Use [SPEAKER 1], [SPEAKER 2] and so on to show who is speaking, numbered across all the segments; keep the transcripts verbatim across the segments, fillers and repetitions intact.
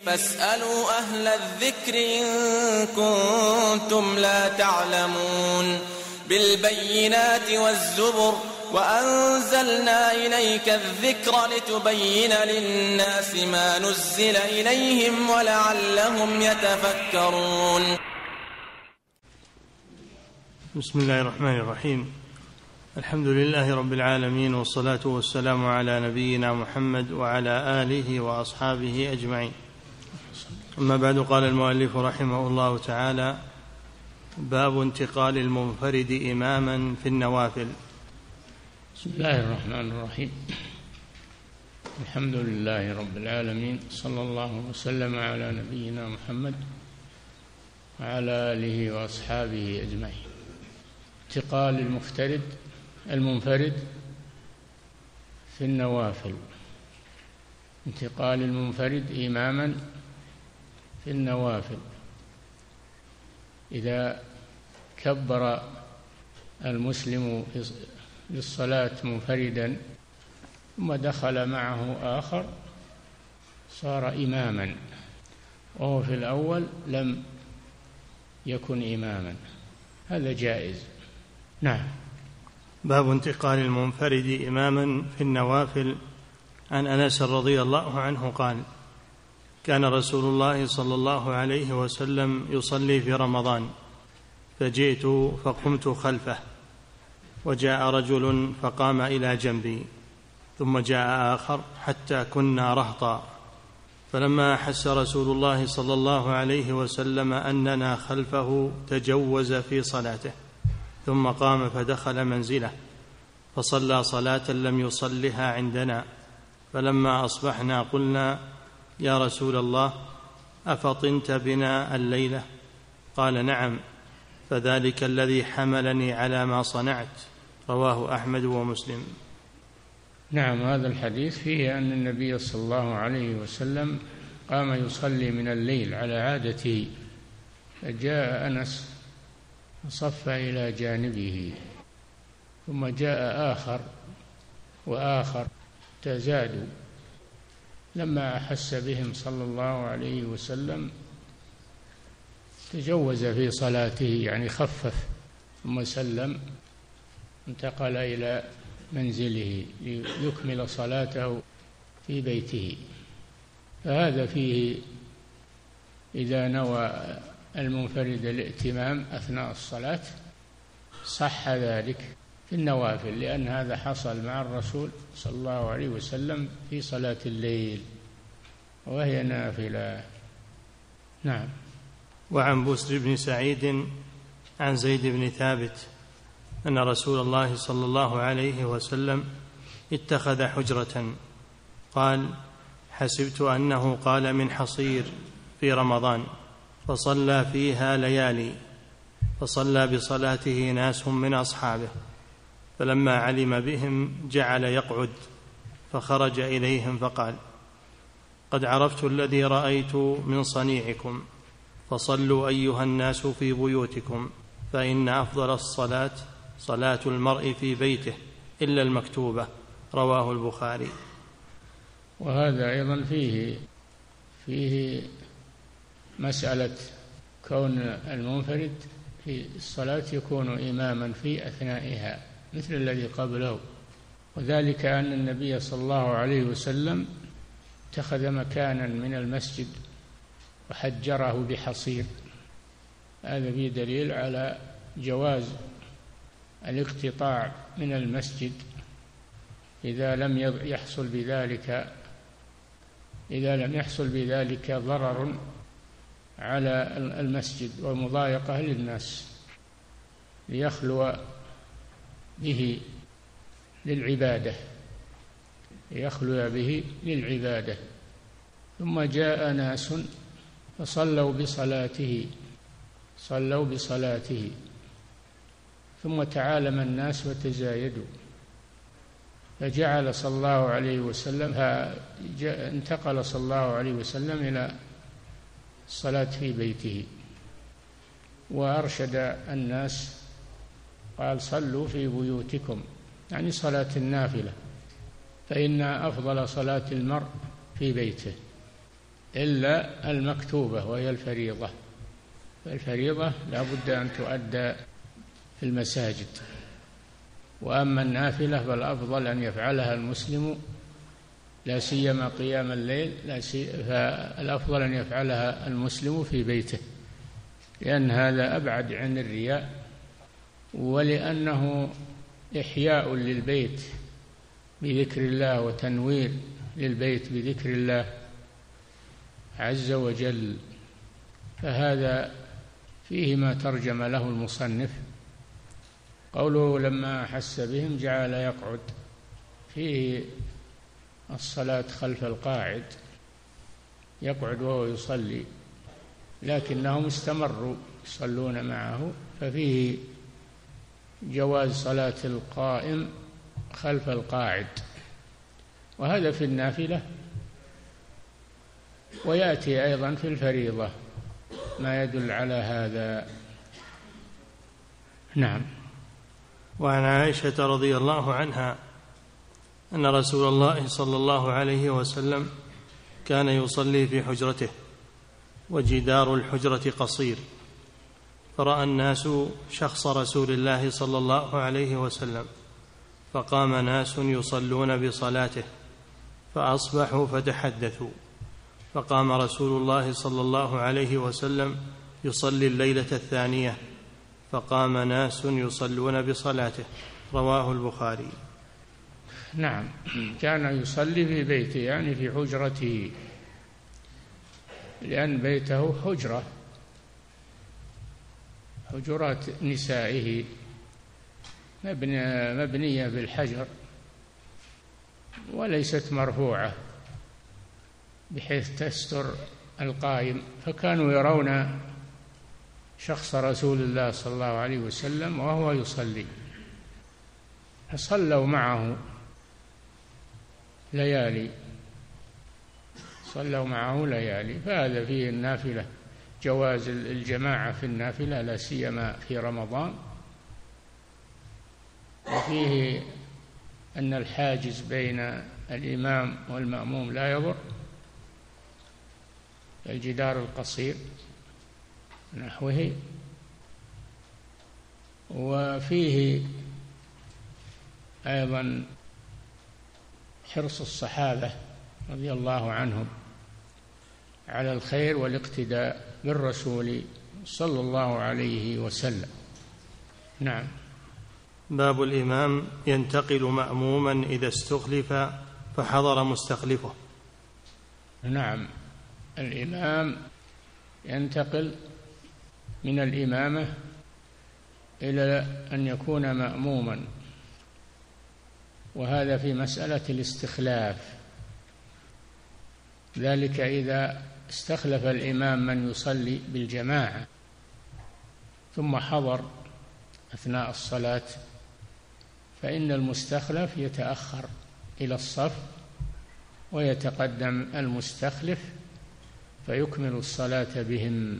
[SPEAKER 1] فاسألوا أهل الذكر إن كنتم لا تعلمون بالبينات والزبر وأنزلنا إليك الذكر لتبين للناس ما نزل إليهم ولعلهم يتفكرون.
[SPEAKER 2] بسم الله الرحمن الرحيم. الحمد لله رب العالمين، والصلاة والسلام على نبينا محمد وعلى آله وأصحابه أجمعين. أما بعد، قال المؤلف رحمه الله تعالى: باب انتقال المنفرد إماما في النوافل.
[SPEAKER 3] بسم الله الرحمن الرحيم. الحمد لله رب العالمين، صلى الله وسلم على نبينا محمد وعلى آله وأصحابه أجمعين. انتقال المفترد المنفرد في النوافل. انتقال المنفرد إماما في النوافل. إذا كبر المسلم للصلاة منفردا ثم دخل معه آخر صار إماما، وهو في الأول لم يكن إماما. هذا جائز. نعم.
[SPEAKER 2] باب انتقال المنفرد إماما في النوافل. عن أنس رضي الله عنه قال: كان رسول الله صلى الله عليه وسلم يصلي في رمضان، فجئت فقمت خلفه، وجاء رجل فقام إلى جنبي، ثم جاء آخر حتى كنا رهطا، فلما أحس رسول الله صلى الله عليه وسلم أننا خلفه تجوز في صلاته، ثم قام فدخل منزله فصلى صلاة لم يصلها عندنا. فلما أصبحنا قلنا: يا رسول الله، أفطنت بنا الليلة؟ قال: نعم، فذلك الذي حملني على ما صنعت. رواه أحمد ومسلم.
[SPEAKER 3] نعم. هذا الحديث فيه أن النبي صلى الله عليه وسلم قام يصلي من الليل على عادته، فجاء أنس صف إلى جانبه، ثم جاء آخر وآخر تزادوا. لما أحس بهم صلى الله عليه وسلم تجوز في صلاته، يعني خفف، ثم سلم، انتقل إلى منزله ليكمل صلاته في بيته. فهذا فيه إذا نوى المنفرد الائتمام أثناء الصلاة صح ذلك في النوافل، لأن هذا حصل مع الرسول صلى الله عليه وسلم في صلاة الليل وهي نافلة. نعم.
[SPEAKER 2] وعن بسر بن سعيد عن زيد بن ثابت أن رسول الله صلى الله عليه وسلم اتخذ حجرة، قال: حسبت أنه قال من حصير في رمضان، فصلى فيها ليالي، فصلى بصلاته ناس من أصحابه، فلما علم بهم جعل يقعد، فخرج إليهم فقال: قد عرفت الذي رأيت من صنيعكم، فصلوا أيها الناس في بيوتكم، فإن أفضل الصلاة صلاة المرء في بيته إلا المكتوبة. رواه البخاري.
[SPEAKER 3] وهذا أيضا فيه فيه مسألة كون المنفرد في الصلاة يكون إماما في أثنائها مثل الذي قبله، وذلك أن النبي صلى الله عليه وسلم اتخذ مكانا من المسجد وحجره بحصير. هذا فيه دليل على جواز الاقتطاع من المسجد إذا لم يحصل بذلك إذا لم يحصل بذلك ضرر على المسجد ومضايقة للناس، ليخلو به للعبادة ليخلو به للعبادة. ثم جاء ناس فصلوا بصلاته صلوا بصلاته ثم تعالم الناس وتزايدوا، فجعل صلى الله عليه وسلم انتقل صلى الله عليه وسلم إلى الصلاة في بيته، وأرشد الناس قال: صلوا في بيوتكم، يعني صلاة النافلة، فإن أفضل صلاة المرء في بيته. إلا المكتوبة وهي الفريضة، فالفريضة لا بد أن تؤدى في المساجد، وأما النافلة فالأفضل أن يفعلها المسلم، لا سيما قيام الليل، لا سي... فالأفضل أن يفعلها المسلم في بيته، لأن هذا أبعد عن الرياء، ولأنه إحياء للبيت بذكر الله وتنوير للبيت بذكر الله عز وجل. فهذا فيه ما ترجم له المصنف، قوله لما أحس بهم جعل يقعد، فيه الصلاة خلف القاعد، يقعد وهو يصلي، لكنهم استمروا يصلون معه، ففيه جواز صلاة القائم خلف القاعد، وهذا في النافلة، ويأتي أيضا في الفريضة ما يدل على هذا. نعم.
[SPEAKER 2] وعن عائشة رضي الله عنها أن رسول الله صلى الله عليه وسلم كان يصلي في حجرته وجدار الحجرة قصير، فرأى الناس شخص رسول الله صلى الله عليه وسلم، فقام ناس يصلون بصلاته فأصبحوا فتحدثوا، فقام رسول الله صلى الله عليه وسلم يصلي الليلة الثانية، فقام ناس يصلون بصلاته. رواه البخاري.
[SPEAKER 3] نعم، كان يصلي في بيته يعني في حجرته، لأن بيته حجرة، حجرات نسائه مبنية بالحجر وليست مرفوعة بحيث تستر القائم، فكانوا يرون شخص رسول الله صلى الله عليه وسلم وهو يصلي، فصلوا معه ليالي، صلوا معه ليالي. فهذا فيه النافلة، جواز الجماعة في النافلة لا سيما في رمضان، وفيه أن الحاجز بين الإمام والمأموم لا يضر، الجدار القصير نحوه. وفيه أيضا حرص الصحابة رضي الله عنهم على الخير والاقتداء بالرسول صلى الله عليه وسلم. نعم.
[SPEAKER 2] باب الإمام ينتقل مأموما إذا استخلف فحضر مستخلفه.
[SPEAKER 3] نعم، الإمام ينتقل من الإمامة إلى أن يكون مأموما، وهذا في مسألة الاستخلاف، ذلك إذا استخلف الإمام من يصلي بالجماعة ثم حضر أثناء الصلاة، فإن المستخلف يتأخر إلى الصف ويتقدم المستخلف فيكمل الصلاة بهم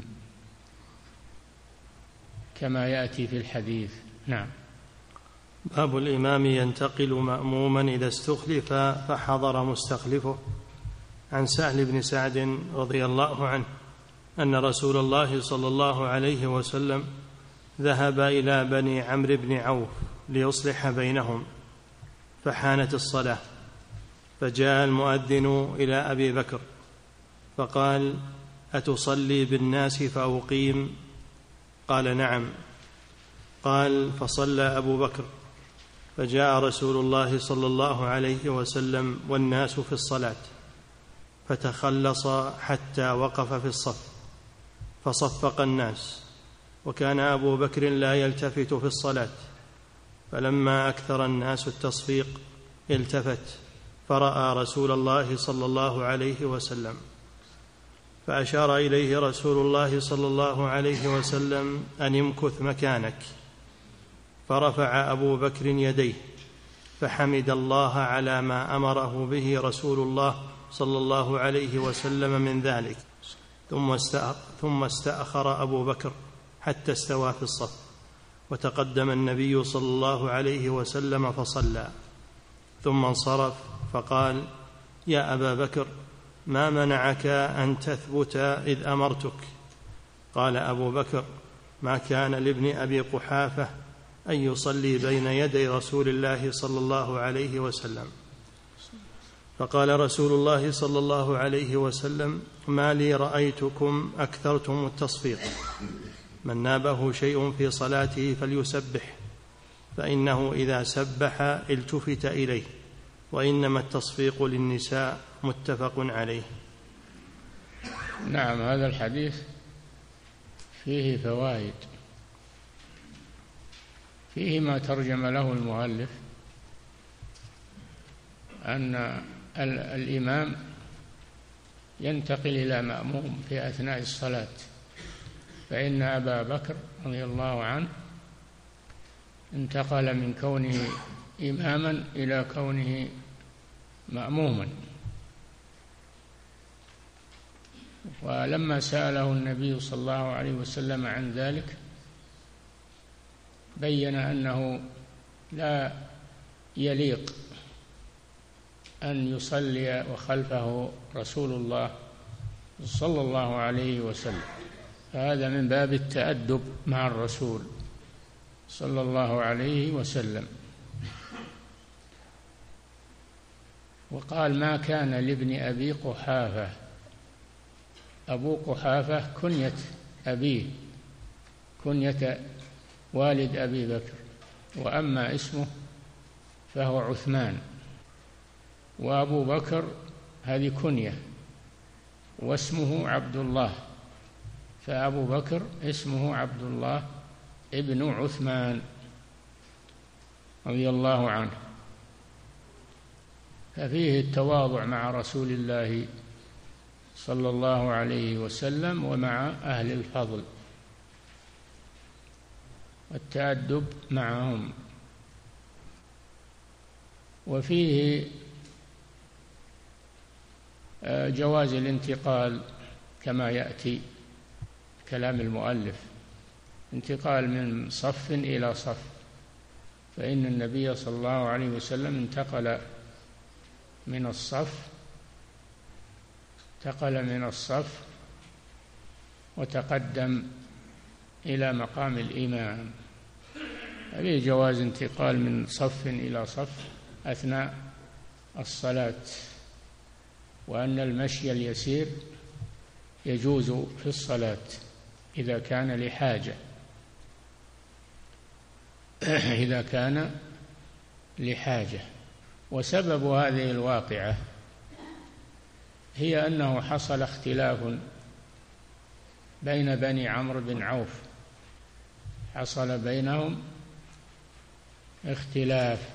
[SPEAKER 3] كما يأتي في الحديث. نعم.
[SPEAKER 2] باب الإمام ينتقل مأموما إذا استخلف فحضر مستخلفه. عن سهل بن سعد رضي الله عنه أن رسول الله صلى الله عليه وسلم ذهب إلى بني عمرو بن عوف ليصلح بينهم، فحانت الصلاة، فجاء المؤذن إلى أبي بكر فقال: أتصلي بالناس فأقيم؟ قال: نعم. قال: فصلى أبو بكر، فجاء رسول الله صلى الله عليه وسلم والناس في الصلاة، فتخلص حتى وقف في الصف فصفق الناس، وكان أبو بكر لا يلتفت في الصلاة، فلما أكثر الناس التصفيق التفت فرأى رسول الله صلى الله عليه وسلم، فأشار إليه رسول الله صلى الله عليه وسلم أن امكث مكانك، فرفع أبو بكر يديه فحمد الله على ما أمره به رسول الله صلى الله عليه وسلم من ذلك، ثم استأخر أبو بكر حتى استوى في الصف، وتقدم النبي صلى الله عليه وسلم فصلى، ثم انصرف فقال: يا أبا بكر، ما منعك أن تثبت إذ أمرتك؟ قال أبو بكر: ما كان لابن أبي قحافة أن يصلي بين يدي رسول الله صلى الله عليه وسلم. فقال رسول الله صلى الله عليه وسلم: ما لي رأيتكم أكثرتم التصفيق، من نابه شيء في صلاته فليسبح، فإنه إذا سبح التفت إليه، وإنما التصفيق للنساء. متفق عليه.
[SPEAKER 3] نعم، هذا الحديث فيه فوائد، فيه ما ترجم له المؤلف أن الإمام ينتقل إلى مأموم في أثناء الصلاة، فإن أبا بكر رضي الله عنه انتقل من كونه إماما إلى كونه مأموما. ولما سأله النبي صلى الله عليه وسلم عن ذلك بين أنه لا يليق أن يصلي وخلفه رسول الله صلى الله عليه وسلم، فهذا من باب التأدب مع الرسول صلى الله عليه وسلم. وقال: ما كان لابن أبي قحافة. أبو قحافة كنية أبيه، كنية والد أبي بكر، وأما اسمه فهو عثمان، وأبو بكر هذه كنية واسمه عبد الله، فأبو بكر اسمه عبد الله ابن عثمان رضي الله عنه. ففيه التواضع مع رسول الله صلى الله عليه وسلم ومع أهل الفضل، والتأدب معهم. وفيه جواز الانتقال كما يأتي كلام المؤلف، انتقال من صف إلى صف، فإن النبي صلى الله عليه وسلم انتقل من الصف انتقل من الصف وتقدم إلى مقام الإمام. هذه جواز انتقال من صف إلى صف أثناء الصلاة، وأن المشي اليسير يجوز في الصلاة إذا كان لحاجة إذا كان لحاجة. وسبب هذه الواقعة هي أنه حصل اختلاف بين بني عمرو بن عوف، حصل بينهم اختلاف،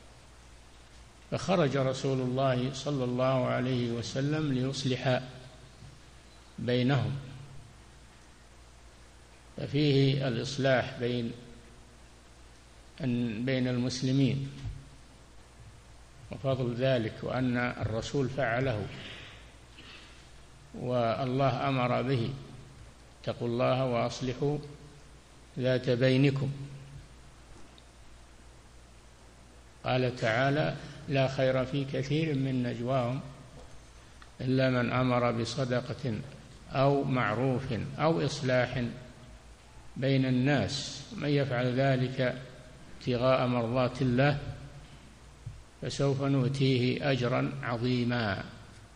[SPEAKER 3] فخرج رسول الله صلى الله عليه وسلم ليصلح بينهم، ففيه الإصلاح بين بين المسلمين وفضل ذلك، وأن الرسول فعله والله أمر به: اتقوا الله وأصلحوا ذات بينكم. قال تعالى: لا خير في كثير من نجواهم إلا من أمر بصدقة أو معروف أو إصلاح بين الناس، من يفعل ذلك ابتغاء مرضات الله فسوف نؤتيه أجرا عظيما.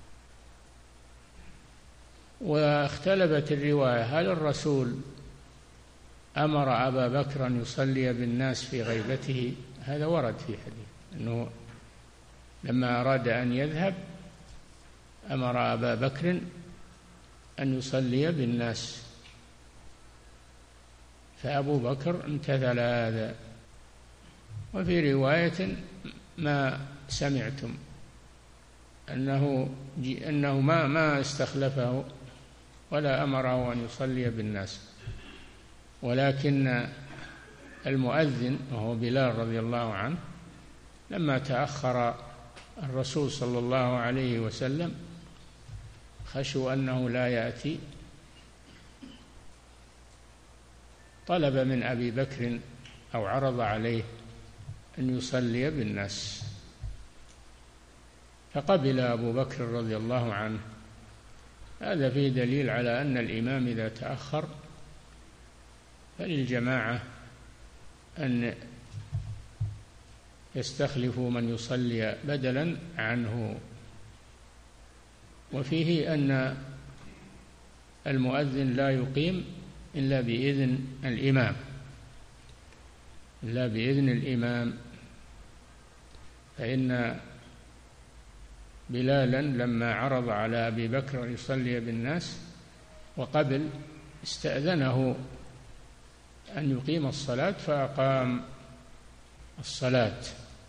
[SPEAKER 3] واختلفت الرواية: هل الرسول أمر أبا بكر أن يصلي بالناس في غيبته؟ هذا ورد في حديث أنه لما أراد أن يذهب أمر أبا بكر أن يصلي بالناس، فأبو بكر امتثل هذا. وفي رواية: ما سمعتم أنه أنه ما ما استخلفه ولا أمره أن يصلي بالناس، ولكن المؤذن وهو بلال رضي الله عنه لما تأخر الرسول صلى الله عليه وسلم خشوا أنه لا يأتي، طلب من أبي بكر أو عرض عليه أن يصلي بالناس، فقبل أبو بكر رضي الله عنه هذا فيه دليل على أن الإمام إذا تأخر فللجماعة أن يستخلفوا من يصلي بدلا عنه. وفيه أن المؤذن لا يقيم إلا بإذن الإمام إلا بإذن الإمام فإن بلالا لما عرض على أبي بكر أن يصلي بالناس وقبل استأذنه أن يقيم الصلاة فأقام الصلاة،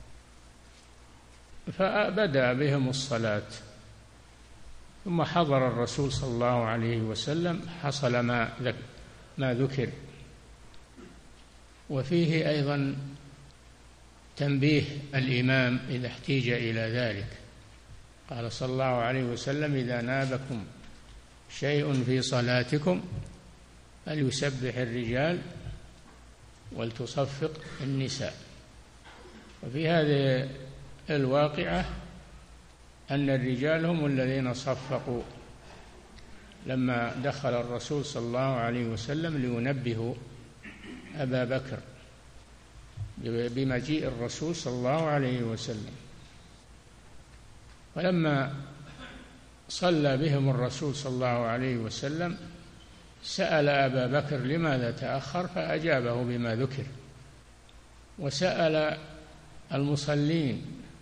[SPEAKER 3] فبدأ بهم الصلاة، ثم حضر الرسول صلى الله عليه وسلم حصل ما ما ذكر. وفيه أيضا تنبيه الإمام إذا احتيج إلى ذلك. قال صلى الله عليه وسلم: إذا نابكم شيء في صلاتكم فليسبح الرجال ولتصفق النساء. وفي هذه الواقعة أن الرجال هم الذين صفقوا لما دخل الرسول صلى الله عليه وسلم لينبهوا أبا بكر بمجيء الرسول صلى الله عليه وسلم. ولما صلى بهم الرسول صلى الله عليه وسلم سأل أبا بكر لماذا تأخر، فأجابه بما ذكر. وسأل المصلين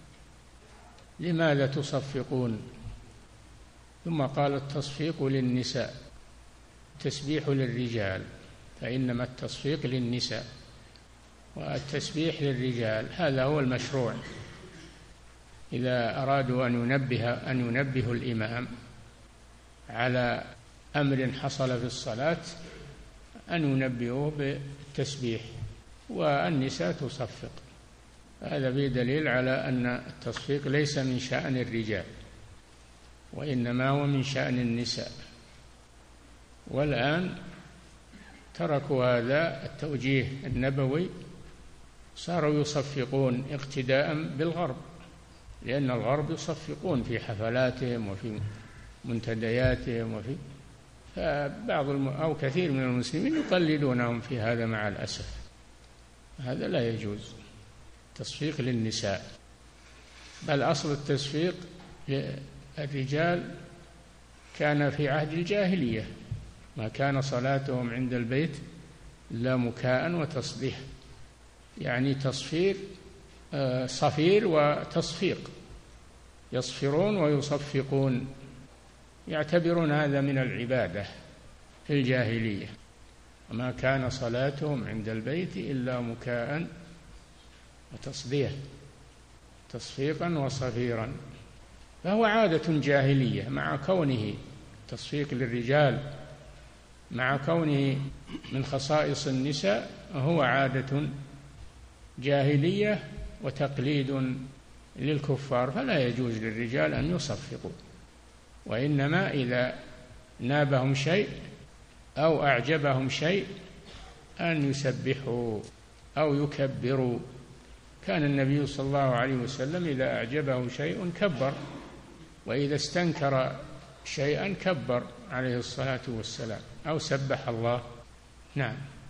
[SPEAKER 3] لماذا تصفقون، ثم قال: التصفيق للنساء، التسبيح للرجال، فإنما التصفيق للنساء والتسبيح للرجال. هذا هو المشروع إذا أرادوا أن ينبه أن ينبهوا الإمام على أمر حصل في الصلاة، أن ينبهوه بالتسبيح، والنساء تصفق. هذا فيه دليل على أن التصفيق ليس من شأن الرجال، وإنما هو من شأن النساء. والآن تركوا هذا التوجيه النبوي، صاروا يصفقون اقتداء بالغرب، لأن الغرب يصفقون في حفلاتهم وفي منتدياتهم، وفي فبعض الم... أو كثير من المسلمين يقلدونهم في هذا مع الأسف. هذا لا يجوز، تصفيق للنساء، بل أصل التصفيق للرجال كان في عهد الجاهلية، ما كان صلاتهم عند البيت إلا مكاء وتصديح، يعني تصفير صفير وتصفيق، يصفرون ويصفقون، يعتبرون هذا من العبادة في الجاهلية. وما كان صلاتهم عند البيت إلا مكاء وتصديح، تصفيقا وصفيرا. فهو عادة جاهلية، مع كونه تصفيق للرجال، مع كونه من خصائص النساء، هو عادة جاهلية وتقليد للكفار، فلا يجوز للرجال أن يصفقوا، وإنما إذا نابهم شيء أو أعجبهم شيء أن يسبحوا أو يكبروا. كان النبي صلى الله عليه وسلم إذا أعجبه شيء كبر، وإذا استنكر شيئا كبر عليه الصلاة والسلام أو سبح الله. نعم.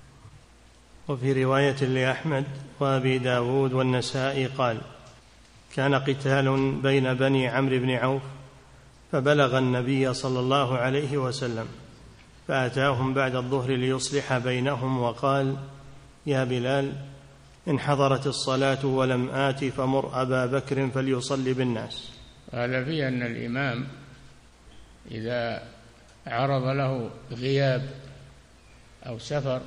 [SPEAKER 2] وفي رواية لأحمد وأبي داود والنسائي قال: كان قتال بين بني عمرو بن عوف فبلغ النبي صلى الله عليه وسلم، فأتاهم بعد الظهر ليصلح بينهم، وقال: يا بلال، إن حضرت الصلاة ولم آت فمر أبا بكر فليصلي بالناس.
[SPEAKER 3] هذا فيه أن الإمام إذا عرض له غياب أو سفر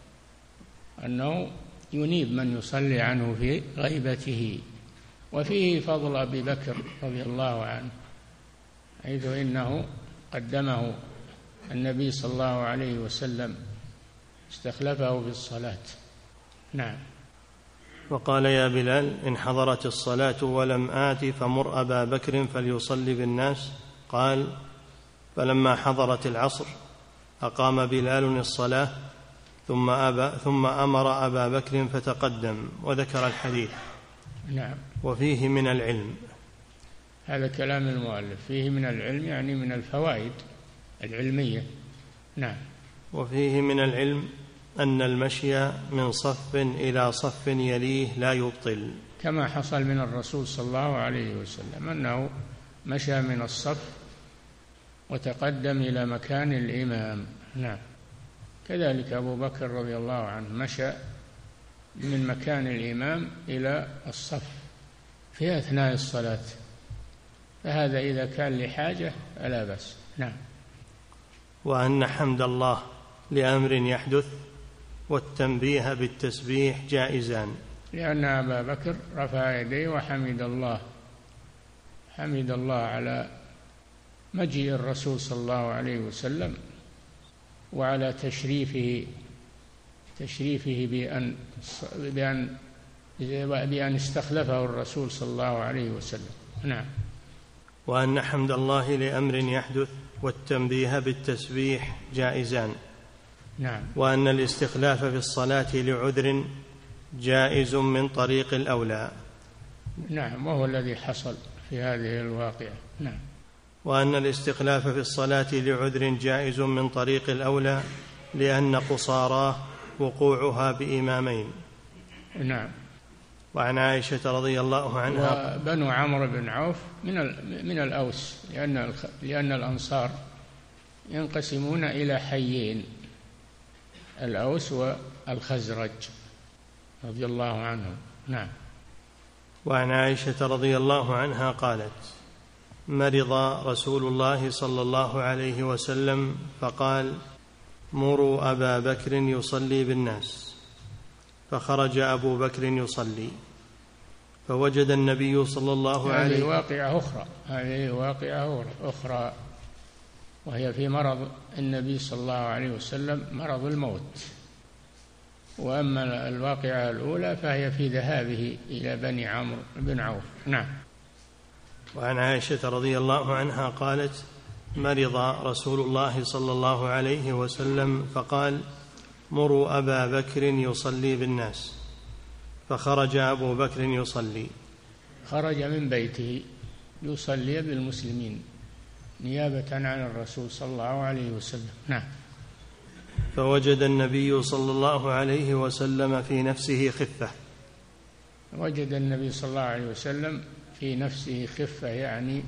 [SPEAKER 3] أنه ينيب من يصلي عنه في غيبته. وفيه فضل أبي بكر رضي الله عنه، حيث إنه قدمه النبي صلى الله عليه وسلم، استخلفه في الصلاة. نعم.
[SPEAKER 2] وقال: يا بلال، إن حضرت الصلاة ولم آت فمر أبا بكر فليصلي بالناس. قال: فلما حضرت العصر أقام بلال الصلاة، ثم, أبا ثم أمر أبا بكر فتقدم، وذكر الحديث.
[SPEAKER 3] نعم.
[SPEAKER 2] وفيه من العلم،
[SPEAKER 3] هذا كلام المؤلف، فيه من العلم يعني من الفوائد العلمية. نعم.
[SPEAKER 2] وفيه من العلم أن المشي من صف إلى صف يليه لا يبطل،
[SPEAKER 3] كما حصل من الرسول صلى الله عليه وسلم أنه مشى من الصف وتقدم إلى مكان الإمام. نعم. كذلك أبو بكر رضي الله عنه مشى من مكان الإمام إلى الصف في أثناء الصلاة، فهذا إذا كان لحاجة فلا بأس. نعم.
[SPEAKER 2] وأن حمد الله لأمر يحدث والتنبيه بالتسبيح جائزان،
[SPEAKER 3] لأن أبا بكر رفع يديه وحمد الله، حمد الله على مجيء الرسول صلى الله عليه وسلم وعلى تشريفه تشريفه بأن بأن بأن استخلفه الرسول صلى الله عليه وسلم. نعم.
[SPEAKER 2] وأن حمد الله لأمر يحدث والتنبيه بالتسبيح جائزان.
[SPEAKER 3] نعم.
[SPEAKER 2] وأن الاستخلاف في الصلاة لعذر جائز من طريق الأولى.
[SPEAKER 3] نعم، وهو الذي حصل في هذه الواقعة. نعم.
[SPEAKER 2] وأن الاستخلاف في الصلاة لعذر جائز من طريق الأولى لأن قصاراه وقوعها بإمامين.
[SPEAKER 3] نعم.
[SPEAKER 2] وعن عائشة رضي الله عنها
[SPEAKER 3] وبنو عمرو بن عوف من من الأوس، لأن لأن الأنصار ينقسمون إلى حيين، الأوس والخزرج رضي الله عنهم. نعم.
[SPEAKER 2] وعن عائشة رضي الله عنها قالت: مرض رسول الله صلى الله عليه وسلم فقال: مروا أبا بكر يصلي بالناس، فخرج أبو بكر يصلي، فوجد النبي صلى الله عليه وسلم.
[SPEAKER 3] هذه واقعة أخرى هذه واقعة أخرى وهي في مرض النبي صلى الله عليه وسلم، مرض الموت. وأما الواقعة الأولى فهي في ذهابه إلى بني عمرو بن عوف. نعم.
[SPEAKER 2] وعن عائشة رضي الله عنها قالت: مرض رسول الله صلى الله عليه وسلم فقال: مروا أبا بكر يصلي بالناس، فخرج أبو بكر يصلي.
[SPEAKER 3] خرج من بيته يصلي بالمسلمين نيابة عن الرسول صلى الله عليه وسلم. نعم.
[SPEAKER 2] فوجد النبي صلى الله عليه وسلم في نفسه خفة.
[SPEAKER 3] وجد النبي صلى الله عليه وسلم في نفسه خفة، يعني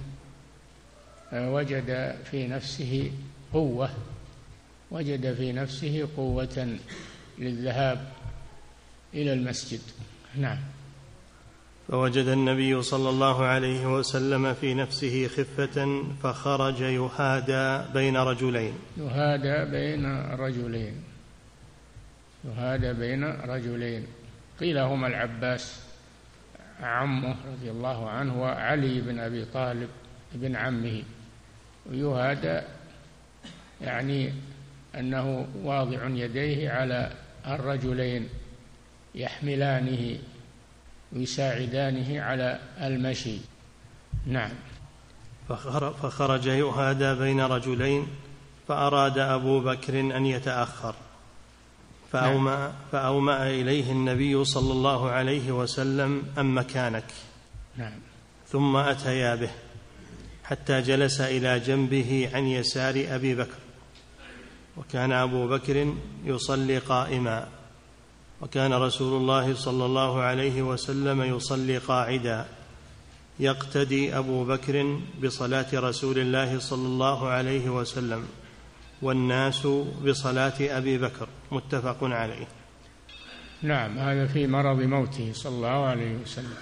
[SPEAKER 3] وجد في نفسه قوة وجد في نفسه قوة للذهاب إلى المسجد. نعم.
[SPEAKER 2] فوجد النبي صلى الله عليه وسلم في نفسه خفة فخرج يهادى بين رجلين
[SPEAKER 3] يهادى بين رجلين يهادى بين رجلين قيل هما العباس عمه رضي الله عنه وعلي بن أبي طالب ابن عمه. ويهادى يعني أنه واضع يديه على الرجلين يحملانه ويساعدانه على المشي. نعم.
[SPEAKER 2] فخرج يهادى بين رجلين فأراد أبو بكر أن يتأخر فأومأ, نعم. فأومأ إليه النبي صلى الله عليه وسلم: أم مكانك.
[SPEAKER 3] نعم.
[SPEAKER 2] ثم أتيا به حتى جلس إلى جنبه عن يسار أبي بكر، وكان أبو بكر يصلي قائما، وكان رسول الله صلى الله عليه وسلم يصلي قاعدا، يقتدي أبو بكر بصلاة رسول الله صلى الله عليه وسلم والناس بصلاة أبي بكر. متفق عليه.
[SPEAKER 3] نعم. هذا في مرض موته صلى الله عليه وسلم.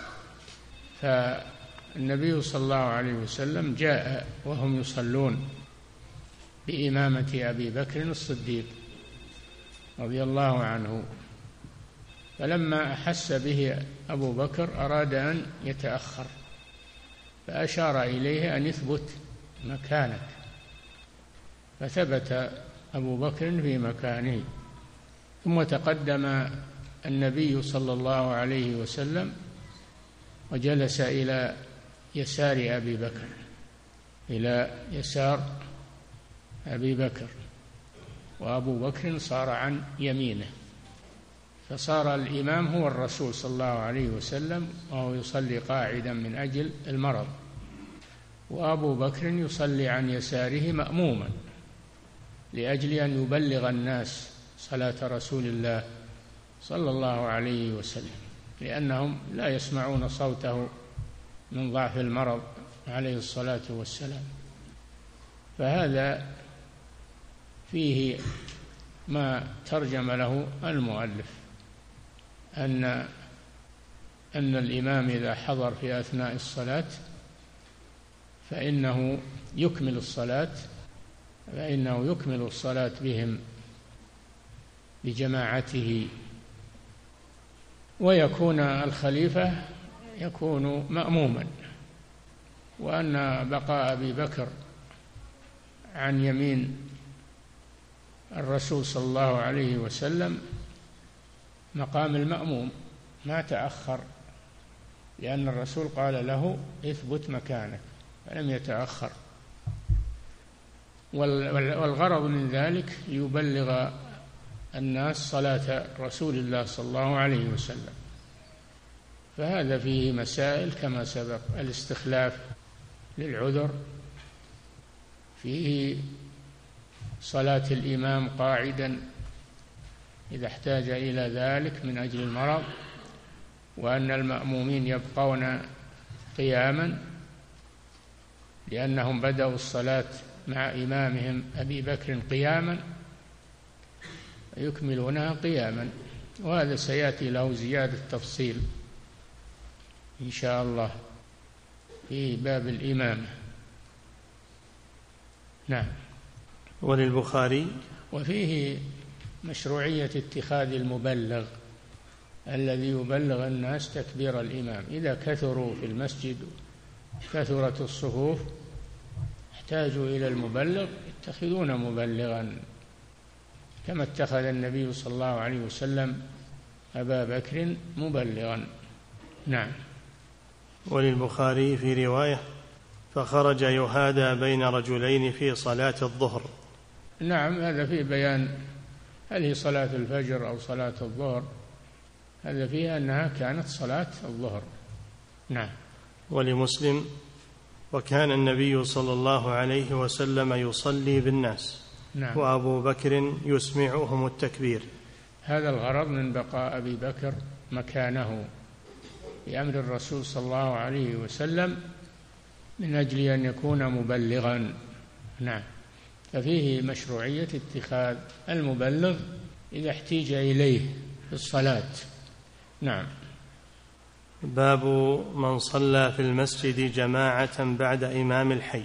[SPEAKER 3] فالنبي صلى الله عليه وسلم جاء وهم يصلون بإمامة أبي بكر الصديق رضي الله عنه، فلما أحس به أبو بكر أراد أن يتأخر، فأشار إليه أن يثبت مكانك، فثبت أبو بكر في مكانه. ثم تقدم النبي صلى الله عليه وسلم وجلس إلى يسار أبي بكر إلى يسار أبي بكر وأبو بكر صار عن يمينه، فصار الإمام هو الرسول صلى الله عليه وسلم وهو يصلي قاعدا من أجل المرض، وأبو بكر يصلي عن يساره مأموما لأجل أن يبلغ الناس صلاة رسول الله صلى الله عليه وسلم، لأنهم لا يسمعون صوته من ضعف المرض عليه الصلاة والسلام. فهذا فيه ما ترجم له المؤلف، أن أن الإمام إذا حضر في أثناء الصلاة فإنه يكمل الصلاة فإنه يكمل الصلاة بهم بجماعته، ويكون الخليفة يكون مأموما، وأن بقاء أبي بكر عن يمين الرسول صلى الله عليه وسلم مقام المأموم ما تأخر، لأن الرسول قال له اثبت مكانك فلم يتأخر. والغرض من ذلك ليبلغ الناس صلاة رسول الله صلى الله عليه وسلم. فهذا فيه مسائل كما سبق: الاستخلاف للعذر، فيه صلاة الإمام قاعدا إذا احتاج إلى ذلك من أجل المرض، وأن المأمومين يبقون قياما لأنهم بدأوا الصلاة مع إمامهم أبي بكر قياما يكملونها قياما، وهذا سيأتي له زيادة تفصيل إن شاء الله في باب الإمامة. نعم.
[SPEAKER 2] وللبخاري:
[SPEAKER 3] وفيه مشروعية اتخاذ المبلغ الذي يبلغ الناس تكبير الإمام. إذا كثروا في المسجد كثرت الصفوف احتاجوا إلى المبلغ، يتخذون مبلغا كما اتخذ النبي صلى الله عليه وسلم أبا بكر مبلغا. نعم.
[SPEAKER 2] وللبخاري في رواية: فخرج يهادى بين رجلين في صلاة الظهر.
[SPEAKER 3] نعم، هذا فيه بيان هل هي صلاة الفجر أو صلاة الظهر، هذا فيها أنها كانت صلاة الظهر. نعم.
[SPEAKER 2] ولمسلم: وكان النبي صلى الله عليه وسلم يصلي بالناس.
[SPEAKER 3] نعم.
[SPEAKER 2] وأبو بكر يسمعهم التكبير.
[SPEAKER 3] هذا الغرض من بقاء أبي بكر مكانه بأمر الرسول صلى الله عليه وسلم من أجل أن يكون مبلغا. نعم. ففيه مشروعية اتخاذ المبلغ إذا احتيج إليه في الصلاة. نعم.
[SPEAKER 2] باب من صلى في المسجد جماعة بعد إمام الحي.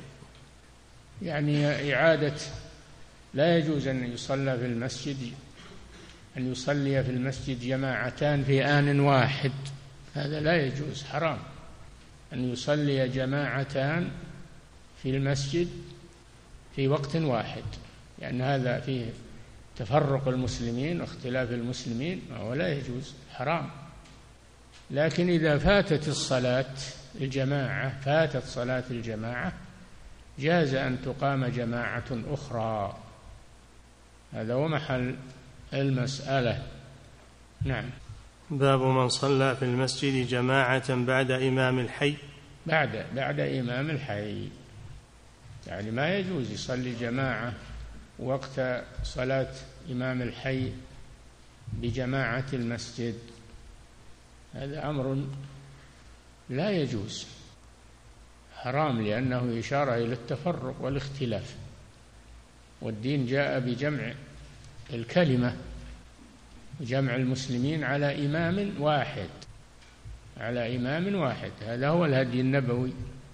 [SPEAKER 3] يعني إعادة، لا يجوز أن يصلى في المسجد أن يصلي في المسجد جماعتان في آن واحد، هذا لا يجوز، حرام أن يصلي جماعتان في المسجد في وقت واحد، لأن يعني هذا فيه تفرق المسلمين واختلاف المسلمين ولا يجوز، حرام. لكن إذا فاتت الصلاة الجماعة فاتت صلاة الجماعة جاز أن تقام جماعة أخرى، هذا هو محل المسألة. نعم.
[SPEAKER 2] باب من صلى في المسجد جماعة بعد إمام الحي.
[SPEAKER 3] بعد بعد إمام الحي، يعني ما يجوز يصلي جماعة وقت صلاة إمام الحي بجماعة المسجد، هذا أمر لا يجوز، حرام، لأنه إشارة إلى التفرق والاختلاف، والدين جاء بجمع الكلمة وجمع المسلمين على إمام واحد على إمام واحد هذا هو الهدي النبوي.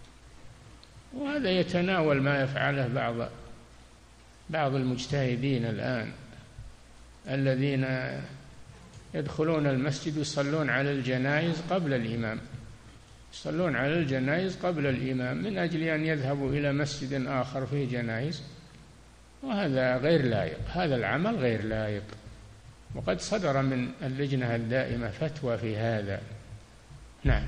[SPEAKER 3] وهذا يتناول ما يفعله بعض بعض المجتهدين الآن الذين يدخلون المسجد يصلون على الجنائز قبل الإمام يصلون على الجنائز قبل الإمام من أجل أن يذهبوا إلى مسجد آخر فيه جنائز، وهذا غير لائق، هذا العمل غير لائق، وقد صدر من اللجنة الدائمة فتوى في هذا. نعم.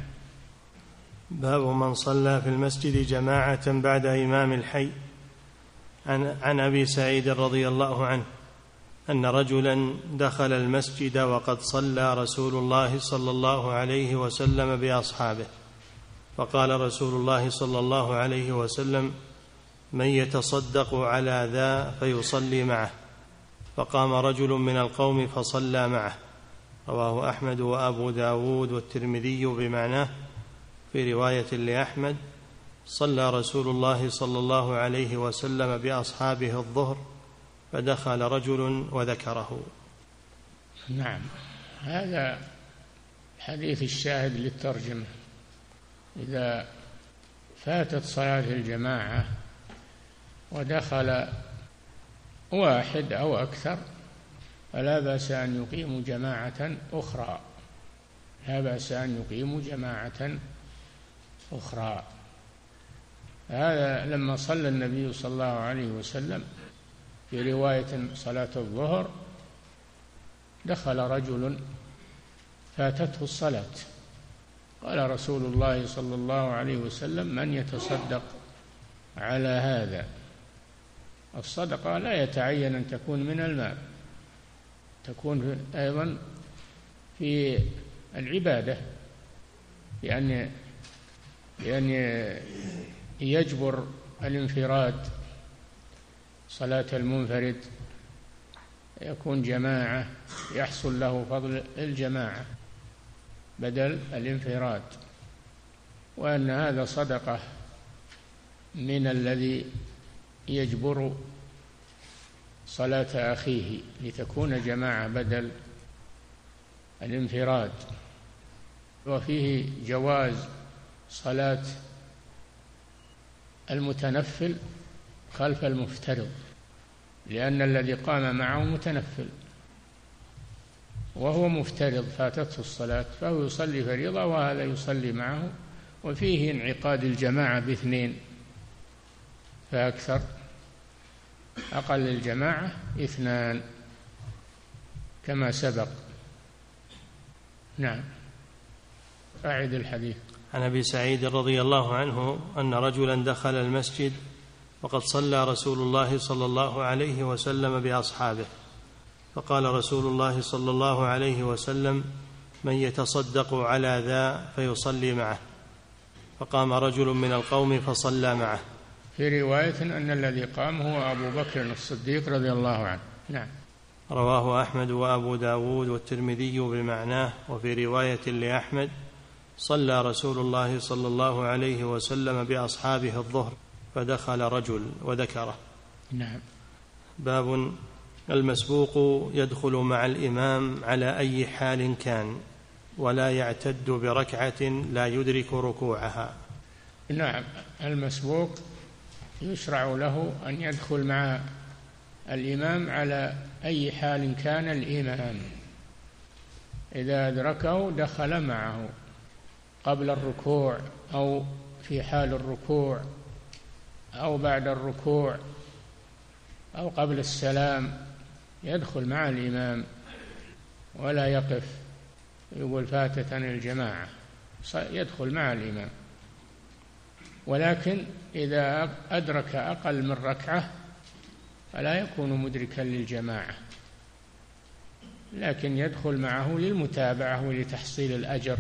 [SPEAKER 2] باب من صلى في المسجد جماعة بعد إمام الحي. عن, عن أبي سعيد رضي الله عنه أن رجلا دخل المسجد وقد صلى رسول الله صلى الله عليه وسلم بأصحابه، فقال رسول الله صلى الله عليه وسلم: من يتصدق على ذا فيصلي معه، فقام رجل من القوم فصلى معه. رواه أحمد وأبو داود والترمذي بمعناه. في رواية لأحمد: صلى رسول الله صلى الله عليه وسلم بأصحابه الظهر فدخل رجل وذكره.
[SPEAKER 3] نعم، هذا حديث الشاهد للترجمة. إذا فاتت صلاة الجماعة ودخل واحد أو أكثر فلا بأس أن يقيموا جماعة أخرى لا بأس أن يقيموا جماعة أخرى. هذا لما صلى النبي صلى الله عليه وسلم في رواية صلاة الظهر دخل رجل فاتته الصلاة، قال رسول الله صلى الله عليه وسلم: من يتصدق على هذا؟ الصدقة لا يتعين أن تكون من المال، تكون أيضا في العبادة، لأن لأن يجبر الانفراد صلاة المنفرد، يكون جماعة يحصل له فضل الجماعة بدل الانفراد، وأن هذا صدقة من الذي يجبر صلاة أخيه لتكون جماعة بدل الانفراد. وفيه جواز صلاة المتنفل خلف المفترض، لأن الذي قام معه متنفل وهو مفترض فاتته الصلاة فهو يصلي فريضة وهذا يصلي معه، وفيه انعقاد الجماعة باثنين فأكثر، أقل الجماعة اثنان كما سبق. نعم، أعد الحديث.
[SPEAKER 2] عن أبي سعيد رضي الله عنه أن رجلا دخل المسجد وقد صلى رسول الله صلى الله عليه وسلم بأصحابه، فقال رسول الله صلى الله عليه وسلم: من يتصدق على ذا فيصلي معه، فقام رجل من القوم فصلى معه.
[SPEAKER 3] في رواية أن الذي قام هو أبو بكر الصديق رضي الله عنه. نعم.
[SPEAKER 2] رواه أحمد وأبو داود والترمذي بمعناه. وفي رواية لأحمد: صلى رسول الله صلى الله عليه وسلم بأصحابه الظهر فدخل رجل وذكره.
[SPEAKER 3] نعم.
[SPEAKER 2] باب المسبوق يدخل مع الإمام على أي حال كان ولا يعتد بركعة لا يدرك ركوعها.
[SPEAKER 3] نعم، المسبوق يشرع له أن يدخل مع الإمام على أي حال كان الإمام، إذا أدركه دخل معه قبل الركوع أو في حال الركوع أو بعد الركوع أو قبل السلام، يدخل مع الإمام ولا يقف يقول فاتتني الجماعة، يدخل مع الإمام. ولكن إذا أدرك أقل من ركعة فلا يكون مدركا للجماعة، لكن يدخل معه للمتابعة ولتحصيل الأجر.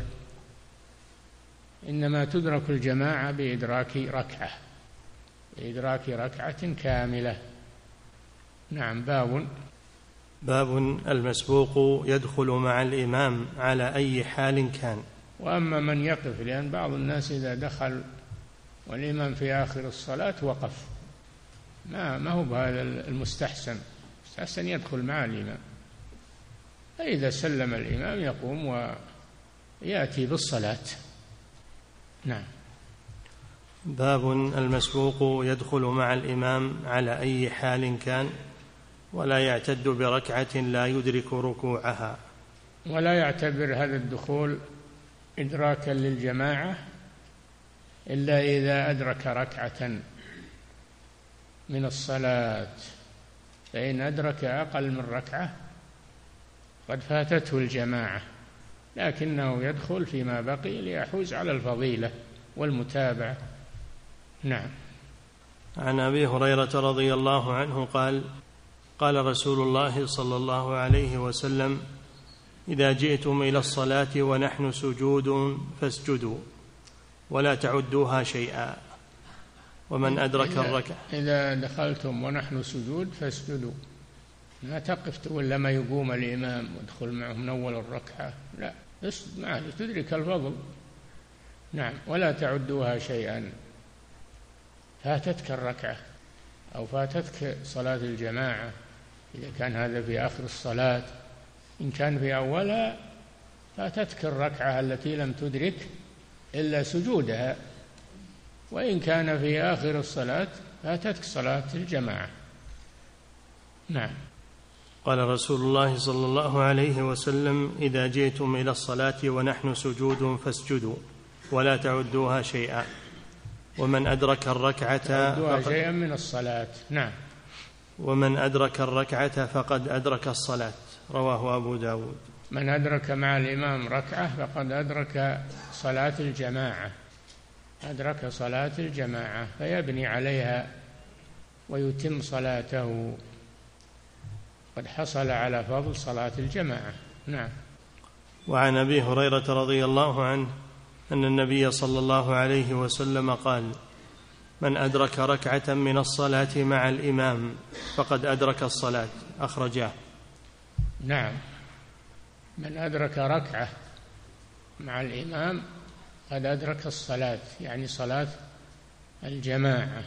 [SPEAKER 3] إنما تدرك الجماعة بإدراك ركعة بإدراك ركعة كاملة. نعم. باب
[SPEAKER 2] باب المسبوق يدخل مع الإمام على أي حال كان.
[SPEAKER 3] وأما من يقف، لأن بعض الناس إذا دخل والإمام في آخر الصلاة وقف، ما ما هو بهذا المستحسن. المستحسن يدخل مع الإمام، فإذا سلم الإمام يقوم ويأتي بالصلاة. نعم.
[SPEAKER 2] باب المسبوق يدخل مع الإمام على أي حال كان ولا يعتد بركعة لا يدرك ركوعها.
[SPEAKER 3] ولا يعتبر هذا الدخول إدراكا للجماعة إلا إذا أدرك ركعة من الصلاة، فإن أدرك أقل من ركعة قد فاتته الجماعة، لكنه يدخل فيما بقي ليحوز على الفضيلة والمتابعة. نعم.
[SPEAKER 2] عن أبي هريرة رضي الله عنه قال: قال رسول الله صلى الله عليه وسلم: إذا جئتم إلى الصلاة ونحن سجود فاسجدوا ولا تعدوها شيئا. ومن أدرك الركعة
[SPEAKER 3] إذا دخلتم ونحن سجود فاسجدوا، لا تقف تقول لما يقوم الإمام وادخل معه من أول الركعة، لا، اسجد معه تدرك الفضل. نعم، ولا تعدوها شيئا. فاتتك الركعة أو فاتتك صلاة الجماعة إذا كان هذا في آخر الصلاة، إن كان في أولها فاتتك الركعة التي لم تدرك إلا سجودها، وإن كان في آخر الصلاة فاتتك صلاة الجماعة. نعم.
[SPEAKER 2] قال رسول الله صلى الله عليه وسلم: إذا جئتم إلى الصلاة ونحن سجود فاسجدوا ولا تعدوها شيئا، ومن أدرك الركعة
[SPEAKER 3] تعدوها شيئا من الصلاة. نعم.
[SPEAKER 2] ومن أدرك الركعة فقد أدرك الصلاة. رواه أبو داود.
[SPEAKER 3] من أدرك مع الإمام ركعة فقد أدرك صلاة الجماعة، أدرك صلاة الجماعة فيبني عليها ويتم صلاته، قد حصل على فضل صلاة الجماعة. نعم.
[SPEAKER 2] وعن أبي هريرة رضي الله عنه أن النبي صلى الله عليه وسلم قال: من أدرك ركعة من الصلاة مع الإمام فقد أدرك الصلاة. أخرجاه.
[SPEAKER 3] نعم، من أدرك ركعة مع الإمام قد أدرك الصلاة، يعني صلاة الجماعة.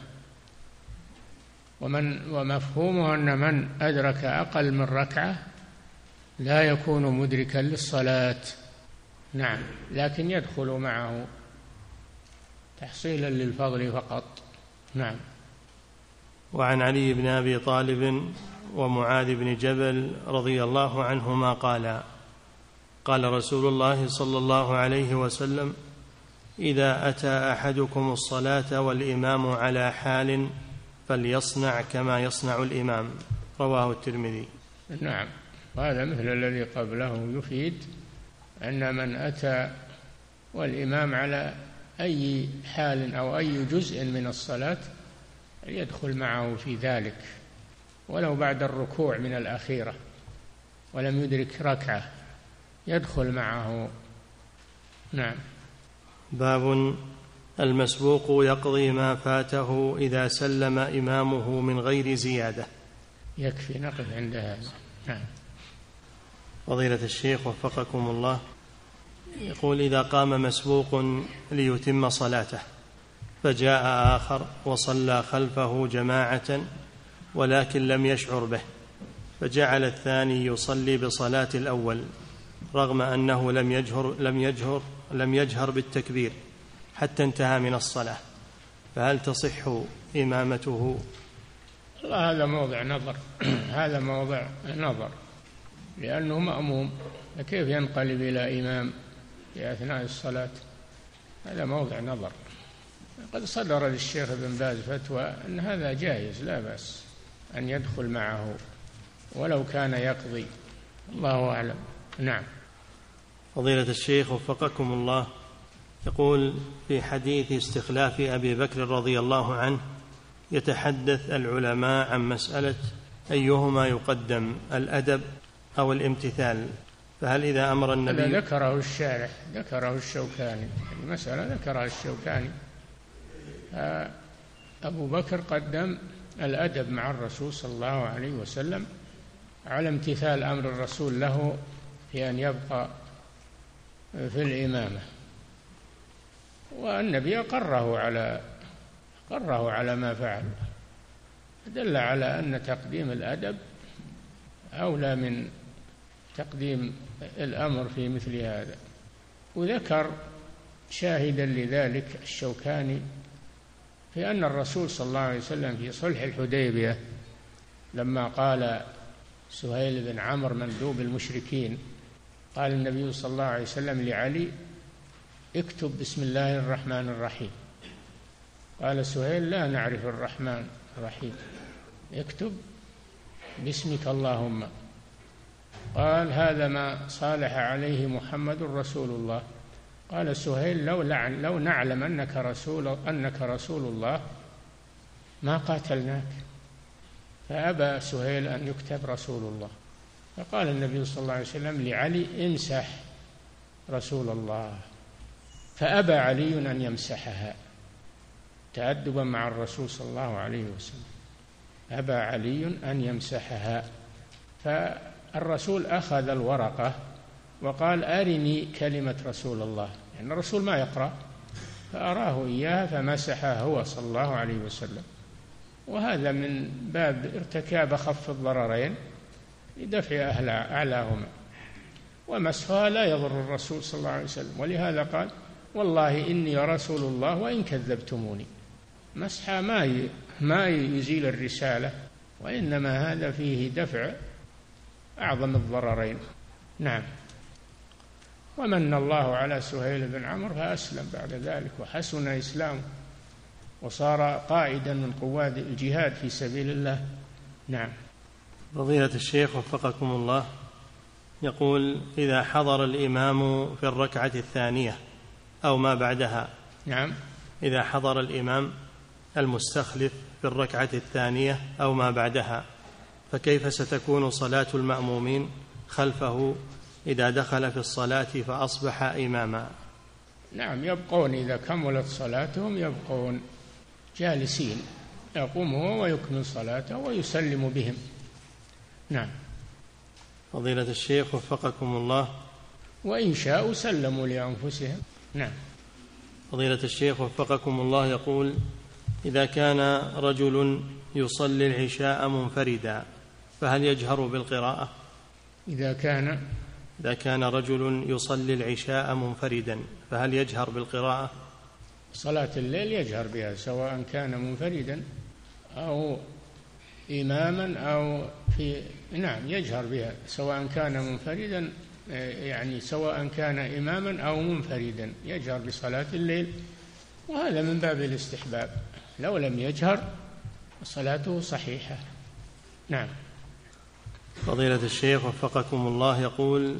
[SPEAKER 3] ومن ومفهومه أن من أدرك أقل من ركعة لا يكون مدركا للصلاة. نعم، لكن يدخل معه تحصيلا للفضل فقط. نعم.
[SPEAKER 2] وعن علي بن أبي طالب ومعاذ بن جبل رضي الله عنهما قالا: قال رسول الله صلى الله عليه وسلم: إذا أتى أحدكم الصلاة والإمام على حال فليصنع كما يصنع الإمام. رواه الترمذي.
[SPEAKER 3] نعم، وهذا مثل الذي قبله يفيد أن من أتى والإمام على أي حال أو أي جزء من الصلاة يدخل معه في ذلك، ولو بعد الركوع من الأخيرة ولم يدرك ركعة يدخل معه. نعم.
[SPEAKER 2] باب المسبوق يقضي ما فاته إذا سلم إمامه من غير زيادة.
[SPEAKER 3] يكفي نقف عند هذا. نعم.
[SPEAKER 2] فضيلة الشيخ وفقكم الله، يقول: إذا قام مسبوق ليتم صلاته فجاء آخر وصلى خلفه جماعة ولكن لم يشعر به، فجعل الثاني يصلي بصلاة الأول رغم أنه لم يجهر لم يجهر لم يجهر بالتكبير حتى انتهى من الصلاة، فهل تصح إمامته؟
[SPEAKER 3] هذا موضع نظر هذا موضع نظر لأنه مأموم، كيف ينقلب إلى إمام في أثناء الصلاة؟ هذا موضع نظر. قد صدر للشيخ ابن باز فتوى أن هذا جائز، لا بأس أن يدخل معه ولو كان يقضي. الله أعلم. نعم.
[SPEAKER 2] فضيلة الشيخ وفقكم الله، يقول: في حديث استخلاف أبي بكر رضي الله عنه يتحدث العلماء عن مسألة أيهما يقدم، الأدب أو الامتثال، فهل إذا أمر النبي؟
[SPEAKER 3] هذا ذكره الشارح، ذكره الشوكاني، المسألة ذكرها الشوكاني. أبو بكر قدم الأدب مع الرسول صلى الله عليه وسلم على امتثال أمر الرسول له في أن يبقى في الإمامة، والنبي أقره على أقره على ما فعل، دل على أن تقديم الأدب أولى من تقديم الأمر في مثل هذا. وذكر شاهدا لذلك الشوكاني في أن الرسول صلى الله عليه وسلم في صلح الحديبية لما قال سهيل بن عمرو مندوب المشركين، قال النبي صلى الله عليه وسلم لعلي: اكتب بسم الله الرحمن الرحيم. قال سهيل: لا نعرف الرحمن الرحيم، اكتب باسمك اللهم. قال: هذا ما صالح عليه محمد رسول الله. قال سهيل: لو, لو نعلم أنك رسول, أنك رسول الله ما قاتلناك. فأبى سهيل أن يكتب رسول الله، فقال النبي صلى الله عليه وسلم لعلي: امسح رسول الله، فأبى علي أن يمسحها تأدبا مع الرسول صلى الله عليه وسلم. أبى علي أن يمسحها، فالرسول أخذ الورقة وقال أرني كلمة رسول الله، يعني الرسول ما يقرأ، فأراه إياها فمسحها هو صلى الله عليه وسلم. وهذا من باب ارتكاب أخف الضررين لدفع أعلاهما، ومسحها لا يضر الرسول صلى الله عليه وسلم، ولهذا قال والله إني رسول الله وإن كذبتموني. مسحها ما ما يزيل الرسالة، وإنما هذا فيه دفع أعظم الضررين. نعم. ومن الله على سهيل بن عمرو فأسلم بعد ذلك وحسن إسلامه وصار قائدا من قواد الجهاد في سبيل الله. نعم.
[SPEAKER 2] فضيلة الشيخ وفقكم الله، يقول إذا حضر الإمام في الركعة الثانية أو ما بعدها.
[SPEAKER 3] نعم.
[SPEAKER 2] إذا حضر الإمام المستخلف في الركعة الثانية أو ما بعدها، فكيف ستكون صلاة المأمومين خلفه إذا دخل في الصلاة فأصبح إماما؟
[SPEAKER 3] نعم، يبقون إذا كملت صلاتهم يبقون جالسين، يقوم هو ويكمل صلاته ويسلم بهم. نعم.
[SPEAKER 2] فضيلة الشيخ وفقكم الله،
[SPEAKER 3] وإن شاءوا سلموا لأنفسهم. نعم.
[SPEAKER 2] فضيلة الشيخ وفقكم الله، يقول إذا كان رجل يصلي العشاء منفردا فهل يجهر بالقراءة؟
[SPEAKER 3] إذا كان
[SPEAKER 2] إذا كان رجل يصلي العشاء منفردا فهل يجهر بالقراءة؟
[SPEAKER 3] صلاة الليل يجهر بها سواء كان منفردا أو إماما أو في نعم يجهر بها سواء كان منفردا، يعني سواء كان إماما أو منفردا يجهر بصلاة الليل، وهذا من باب الاستحباب. لو لم يجهر صلاته صحيحة. نعم.
[SPEAKER 2] فضيلة الشيخ وفقكم الله، يقول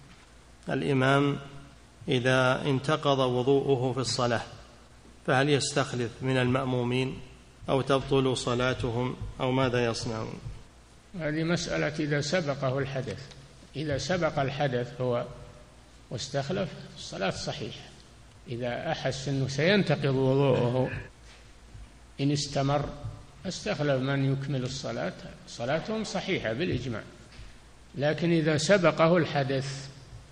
[SPEAKER 2] الإمام إذا انتقض وضوءه في الصلاة فهل يستخلف من المأمومين أو تبطل صلاتهم أو ماذا يصنعون؟
[SPEAKER 3] هذه مسألة إذا سبقه الحدث. إذا سبق الحدث هو واستخلف الصلاة صحيحة. إذا أحس أنه سينتقض وضوءه إن استمر استخلف من يكمل الصلاة، صلاتهم صحيحة بالإجماع. لكن إذا سبقه الحدث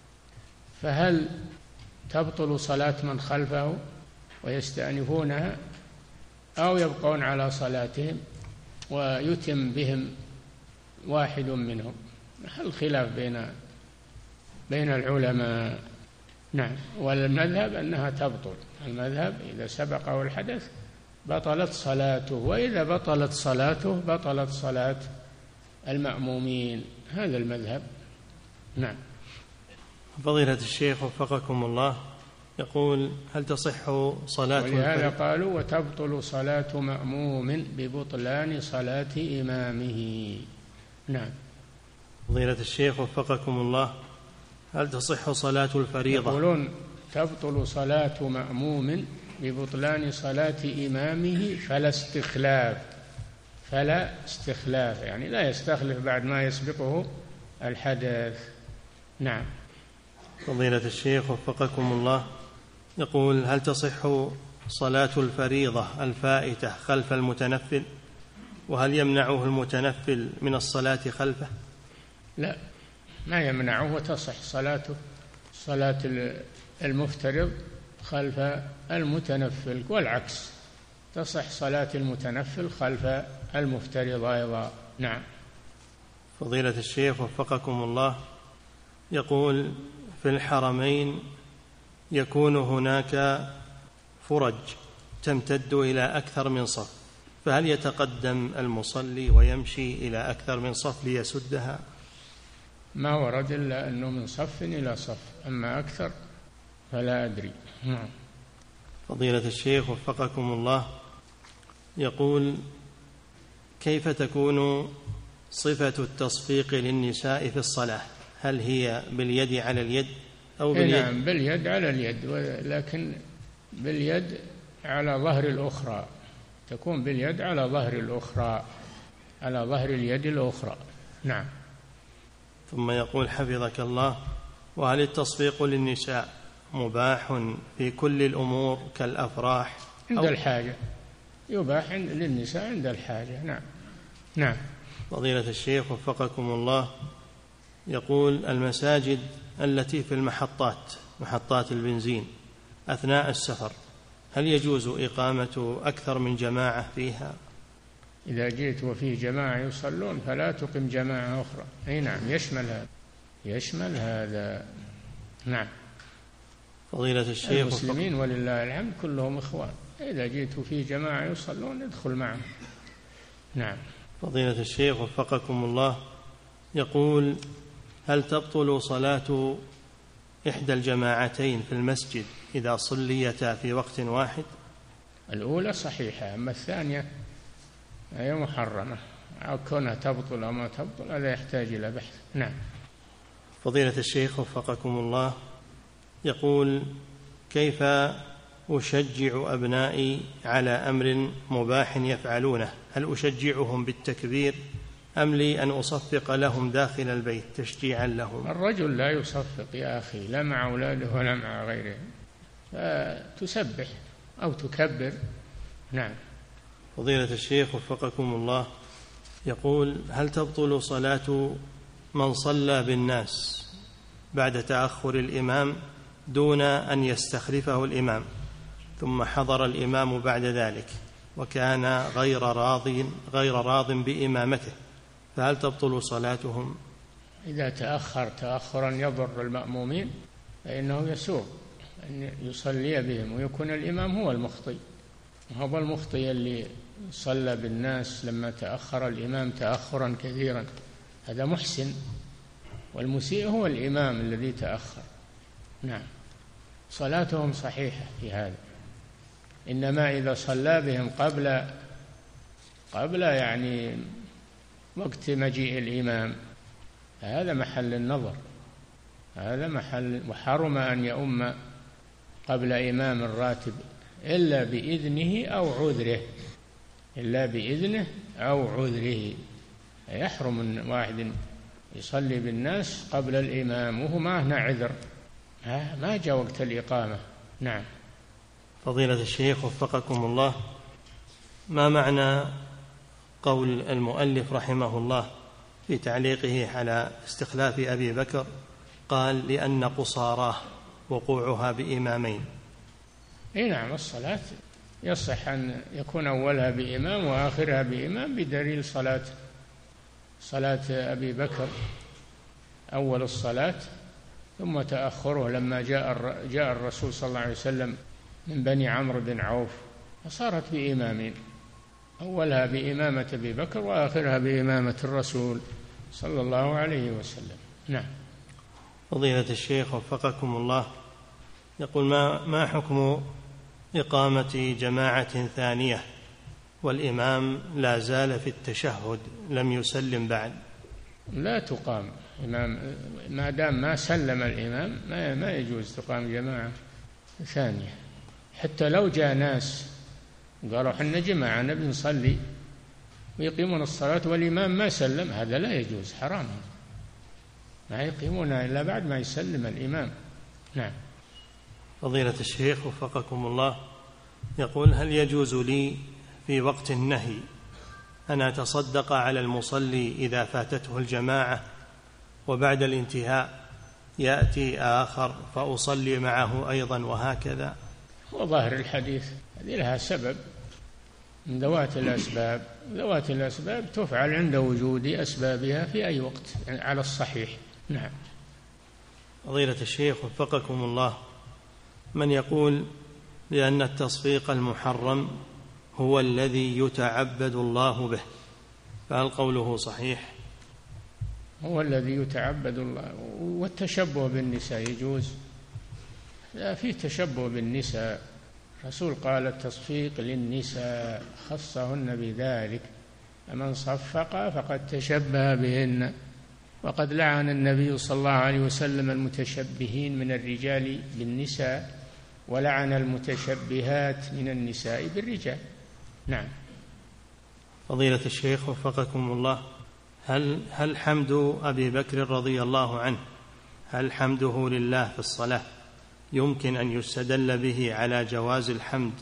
[SPEAKER 3] فهل تبطل صلاة من خلفه ويستأنفونها أو يبقون على صلاتهم ويتم بهم واحد منهم؟ الخلاف بين بين العلماء. نعم. والمذهب أنها تبطل، المذهب إذا سبقه الحدث بطلت صلاته، وإذا بطلت صلاته بطلت صلاة المأمومين. هذا المذهب. نعم.
[SPEAKER 2] فضيلة الشيخ وفقكم الله، يقول هل تصح صلاة
[SPEAKER 3] ولهذا قالوا وتبطل صلاة مأموم ببطلان صلاة إمامه. نعم.
[SPEAKER 2] فضيلة الشيخ وفقكم الله، هل تصح صلاة الفريضة؟
[SPEAKER 3] يقولون تبطل صلاة مأموم ببطلان صلاة إمامه فلا استخلاف، فلا استخلاف يعني لا يستخلف بعد ما يسبقه الحدث. نعم.
[SPEAKER 2] فضيلة الشيخ وفقكم الله، يقول هل تصح صلاة الفريضة الفائتة خلف المتنفل، وهل يمنعه المتنفل من الصلاة خلفه؟
[SPEAKER 3] لا، ما يمنعه، وتصح صلاته صلاة المفترض خلف المتنفل، والعكس تصح صلاة المتنفل خلف المفترض أيضا. نعم.
[SPEAKER 2] فضيلة الشيخ وفقكم الله، يقول في الحرمين يكون هناك فرج تمتد إلى أكثر من صف، فهل يتقدم المصلي ويمشي إلى أكثر من صف ليسدها؟
[SPEAKER 3] ما ورد إلا أنه من صف إلى صف، أما أكثر فلا أدري. نعم.
[SPEAKER 2] فضيلة الشيخ وفقكم الله، يقول كيف تكون صفة التصفيق للنساء في الصلاة؟ هل هي باليد على اليد أو باليد؟
[SPEAKER 3] نعم، باليد على اليد، لكن باليد على ظهر الأخرى، تكون باليد على ظهر الأخرى، على ظهر اليد الأخرى. نعم.
[SPEAKER 2] ثم يقول حفظك الله، وهل التصفيق للنساء مباح في كل الأمور كالأفراح
[SPEAKER 3] عند الحاجة؟ يباح للنساء عند الحاجة. نعم. نعم.
[SPEAKER 2] فضيلة الشيخ وفقكم الله، يقول المساجد التي في المحطات، محطات البنزين، أثناء السفر، هل يجوز إقامة أكثر من جماعة فيها؟
[SPEAKER 3] إذا جئت وفيه جماعة يصلون فلا تقم جماعة أخرى. أي نعم، يشمل هذا، يشمل هذا. نعم.
[SPEAKER 2] فضيلة الشيخ
[SPEAKER 3] المسلمين ولله الحمد كلهم إخوان، إذا جئت فيه جماعة يصلون ادخل معهم. نعم.
[SPEAKER 2] فضيلة الشيخ وفقكم الله، يقول هل تبطل صلاة إحدى الجماعتين في المسجد إذا صليتا في وقت واحد؟
[SPEAKER 3] الأولى صحيحة، أما الثانية هي محرمة، أو كونها تبطل أو ما تبطل هذا يحتاج إلى بحث. نعم.
[SPEAKER 2] فضيلة الشيخ وفقكم الله، يقول كيف أشجع أبنائي على أمر مباح يفعلونه؟ هل أشجعهم بالتكبير أم لي أن أصفق لهم داخل البيت تشجيعا لهم؟
[SPEAKER 3] الرجل لا يصفق يا أخي، لا مع أولاده ولا مع غيره، فتسبح أو تكبر. نعم.
[SPEAKER 2] فضيلة الشيخ وفقكم الله، يقول هل تبطل صلاة من صلى بالناس بعد تأخر الإمام دون أن يستخلفه الإمام، ثم حضر الإمام بعد ذلك وكان غير راض غير راض بإمامته، فهل تبطل صلاتهم؟
[SPEAKER 3] إذا تأخر تأخرا يضر المأمومين فإنه يسوغ أن يصلي بهم ويكون الإمام هو المخطئ، وهو المخطئ اللي صلى بالناس لما تأخر الإمام تأخرا كثيرا، هذا محسن، والمسيء هو الإمام الذي تأخر. نعم. صلاتهم صحيحة في هذا، إنما إذا صلى بهم قبل قبل يعني وقت مجيء الإمام هذا محل النظر، هذا محل، وحرم أن يؤم قبل إمام الراتب إلا بإذنه أو عذره، إلا بإذنه أو عذره. يحرم أن واحد يصلي بالناس قبل الإمام وهو ما هنا عذر، ما جاء وقت الإقامة. نعم.
[SPEAKER 2] فضيلة الشيخ وفقكم الله، ما معنى قول المؤلف رحمه الله في تعليقه على استخلاف أبي بكر، قال لأن قصاراه وقوعها بإمامين؟
[SPEAKER 3] اي نعم، الصلاة يصح أن يكون أولها بإمام وآخرها بإمام بدليل صلاة صلاة أبي بكر أول الصلاة ثم تأخره لما جاء جاء الرسول صلى الله عليه وسلم من بني عمرو بن عوف، فصارت بإمامين، أولها بإمامة أبي بكر وآخرها بإمامة الرسول صلى الله عليه وسلم. نعم.
[SPEAKER 2] فضيلة الشيخ وفقكم الله، يقول ما ما حكم إقامة جماعة ثانية والإمام لا زال في التشهد لم يسلم بعد؟
[SPEAKER 3] لا تقام إمام ما دام ما سلم الإمام، ما ما يجوز تقام جماعة ثانية، حتى لو جاء ناس قالوا حنا جماعة نبي نصلي ويقيمون الصلاة والإمام ما سلم، هذا لا يجوز، حرام، ما يقيمونها إلا بعد ما يسلم الإمام. نعم.
[SPEAKER 2] فضيلة الشيخ وفقكم الله، يقول هل يجوز لي في وقت النهي أن أتصدق على المصلي إذا فاتته الجماعة وبعد الانتهاء يأتي آخر فأصلي معه أيضا وهكذا؟
[SPEAKER 3] وظاهر الحديث هذه لها سبب من ذوات الأسباب، ذوات الأسباب تفعل عند وجود أسبابها في أي وقت على الصحيح. نعم.
[SPEAKER 2] فضيلة الشيخ وفقكم الله، من يقول بأن التصفيق المحرم هو الذي يتعبد الله به، فهل قوله صحيح؟
[SPEAKER 3] هو الذي يتعبد الله، والتشبه بالنساء يجوز، لا في تشبه بالنساء، الرسول قال التصفيق للنساء خصهن بذلك، فمن صفق فقد تشبه بهن، وقد لعن النبي صلى الله عليه وسلم المتشبهين من الرجال بالنساء، ولعن المتشبهات من النساء بالرجال. نعم.
[SPEAKER 2] فضيلة الشيخ وفقكم الله، هل هل حمد أبي بكر رضي الله عنه هل حمده لله في الصلاة يمكن أن يستدل به على جواز الحمد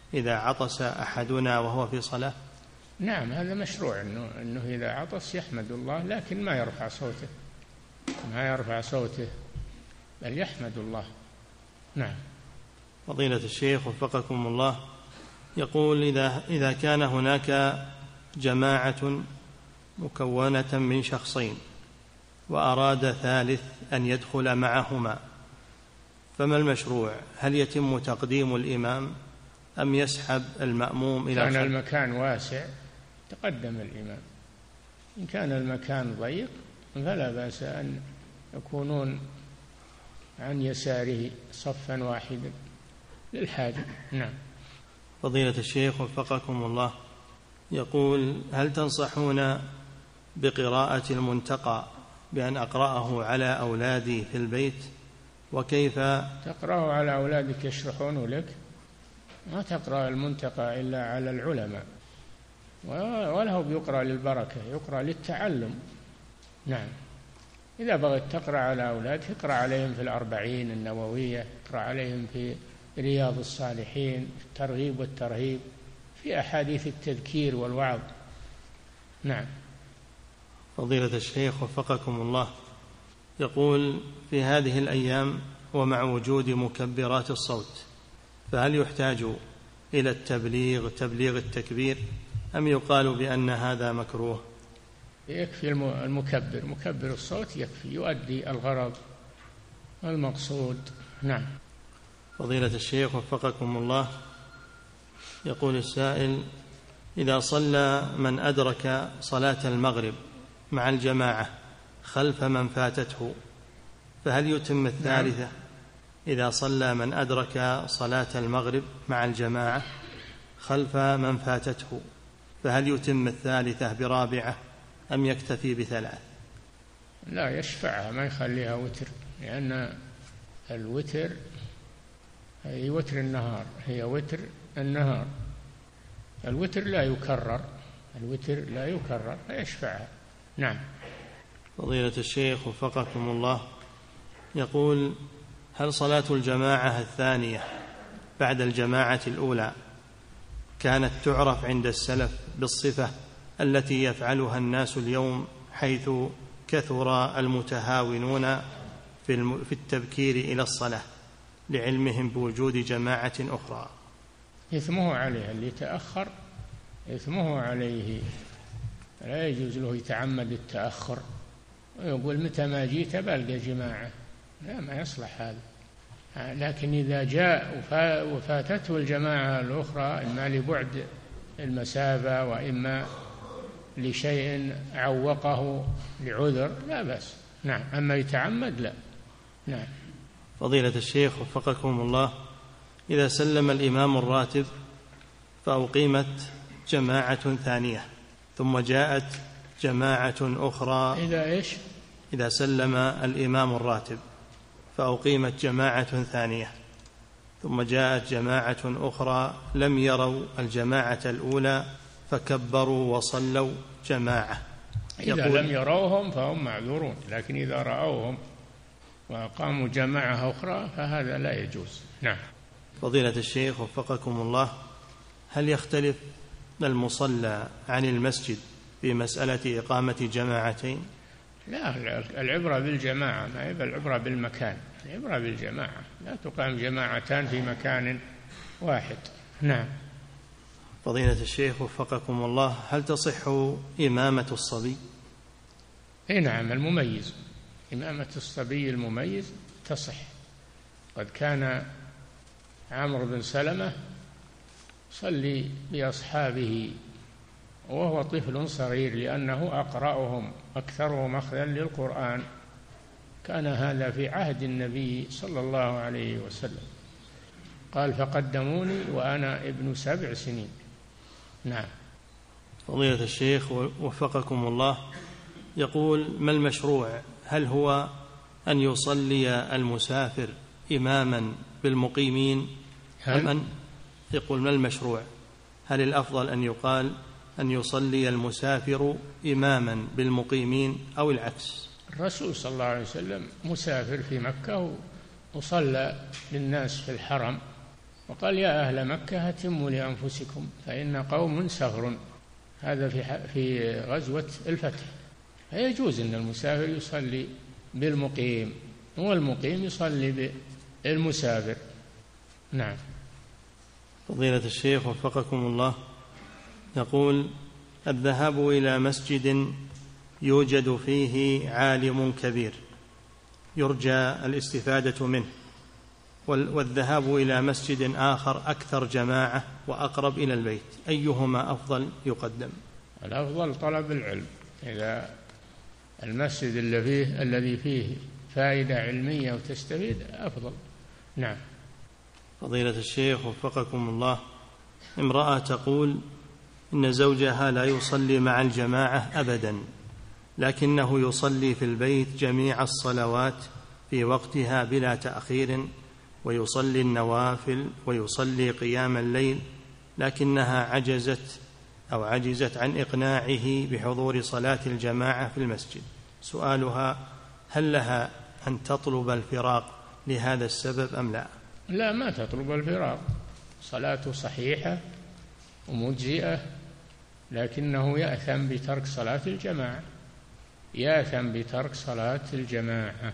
[SPEAKER 2] إذا عطس أحدنا وهو في صلاة؟
[SPEAKER 3] نعم، هذا مشروع، إنه, إنه إذا عطس يحمد الله، لكن ما يرفع صوته، ما يرفع صوته بل يحمد الله. نعم.
[SPEAKER 2] فضيلة الشيخ وفقكم الله، يقول إذا, إذا كان هناك جماعة مكونة من شخصين وأراد ثالث أن يدخل معهما، فما المشروع؟ هل يتم تقديم الإمام أم يسحب المأموم إلى
[SPEAKER 3] كان المكان واسع تقدم الإمام، إن كان المكان ضيق فلا بأس أن يكونون عن يساره صفا واحدا للحاجة. نعم.
[SPEAKER 2] فضيلة الشيخ وفقكم الله، يقول هل تنصحون بقراءة المنتقى بأن أقرأه على أولادي في البيت؟ وكيف
[SPEAKER 3] تقرأه على أولادك يشرحونه لك؟ ما تقرأ المنتقى إلا على العلماء، ولا هو بيقرأ للبركة، يقرأ للتعلم. نعم. إذا بغيت تقرأ على أولادك اقرأ عليهم في الأربعين النووية، اقرأ عليهم في رياض الصالحين، في الترغيب والترهيب، في أحاديث التذكير والوعظ. نعم.
[SPEAKER 2] فضيلة الشيخ وفقكم الله، يقول في هذه الأيام ومع وجود مكبرات الصوت، فهل يحتاج إلى التبليغ تبليغ التكبير أم يقال بأن هذا مكروه؟
[SPEAKER 3] يكفي المكبر، مكبر الصوت يكفي، يؤدي الغرض المقصود. نعم.
[SPEAKER 2] فضيلة الشيخ وفقكم الله، يقول السائل إذا صلى من أدرك صلاة المغرب مع الجماعة خلف من فاتته، فهل يتم الثالثة؟ إذا صلى من أدرك صلاة المغرب مع الجماعة خلف من فاتته، فهل يتم الثالثة برابعة أم يكتفي بثلاث؟
[SPEAKER 3] لا، يشفعها، ما يخليها وتر، لأن الوتر هي وتر النهار، هي وتر النهار، الوتر لا يكرر، الوتر لا يكرر، فيشفعها. نعم.
[SPEAKER 2] فضيلة الشيخ وفقكم الله، يقول هل صلاة الجماعة الثانية بعد الجماعة الأولى كانت تعرف عند السلف بالصفة التي يفعلها الناس اليوم، حيث كثر المتهاونون في التبكير إلى الصلاة لعلمهم بوجود جماعة أخرى؟
[SPEAKER 3] إثمه عليه، اللي تأخر إثمه عليه، لا يجوز له يتعمد التأخر ويقول متى ما جيت بلقى جماعة، لا، ما يصلح هذا. لكن إذا جاء وفاتته الجماعة الأخرى إما لبعد المسافة وإما لشيء عوقه لعذر لا بأس. نعم. أما يتعمد لا. نعم.
[SPEAKER 2] فضيلة الشيخ وفقكم الله، إذا سلم الإمام الراتب فأقيمت جماعة ثانية ثم جاءت جماعة أخرى،
[SPEAKER 3] إذا إيش؟
[SPEAKER 2] إذا سلم الإمام الراتب فأقيمت جماعة ثانية ثم جاءت جماعة أخرى لم يروا الجماعة الأولى فكبروا وصلوا جماعة،
[SPEAKER 3] إذا لم يروهم فهم معذورون، لكن إذا رأوهم وقاموا جماعة أخرى فهذا لا يجوز. نعم.
[SPEAKER 2] فضيلة الشيخ وفقكم الله، هل يختلف المصلى عن المسجد في مسألة إقامة جماعتين؟
[SPEAKER 3] لا، العبرة بالجماعة، ما يبقى العبرة بالمكان، العبرة بالجماعة، لا تقام جماعتان في مكان واحد. نعم.
[SPEAKER 2] فضيلة الشيخ وفقكم الله، هل تصح إمامة الصبي؟
[SPEAKER 3] اي نعم، المميز، إمامة الصبي المميز تصح. قد كان عمرو بن سلمة صلي بأصحابه وهو طفل صغير، لأنه أقرأهم أكثرهم أخذا للقرآن، كان هذا في عهد النبي صلى الله عليه وسلم، قال فقدموني وأنا ابن سبع سنين. نعم.
[SPEAKER 2] فضيلة الشيخ وفقكم الله، يقول ما المشروع؟ هل هو أن يصلي المسافر إماما بالمقيمين أم أن يقول ما المشروع؟ هل الأفضل أن يقال أن يصلي المسافر إماما بالمقيمين أو العكس؟
[SPEAKER 3] الرسول صلى الله عليه وسلم مسافر في مكة وصلى للناس في الحرم وقال يا أهل مكة هتموا لأنفسكم فإن قوم سغر، هذا في في غزوة الفتح. فيجوز أن المسافر يصلي بالمقيم والمقيم يصلي بالمسافر. نعم.
[SPEAKER 2] فضيلة الشيخ وفقكم الله، يقول: الذهاب إلى مسجد يوجد فيه عالم كبير يرجى الاستفادة منه، والذهاب إلى مسجد آخر أكثر جماعة وأقرب إلى البيت، أيهما أفضل يقدم؟
[SPEAKER 3] الأفضل طلب العلم، إذا المسجد اللي فيه الذي فيه فائدة علمية وتستفيد أفضل. نعم.
[SPEAKER 2] فضيلة الشيخ وفقكم الله، امرأة تقول إن زوجها لا يصلي مع الجماعة أبدا، لكنه يصلي في البيت جميع الصلوات في وقتها بلا تأخير، ويصلي النوافل ويصلي قيام الليل، لكنها عجزت أو عجزت عن إقناعه بحضور صلاة الجماعة في المسجد. سؤالها: هل لها أن تطلب الفراق لهذا السبب أم لا؟
[SPEAKER 3] لا، ما تطلب الفراق، صلاته صحيحة ومجزئة، لكنه يأثم بترك صلاة الجماعة، يأثم بترك صلاة الجماعة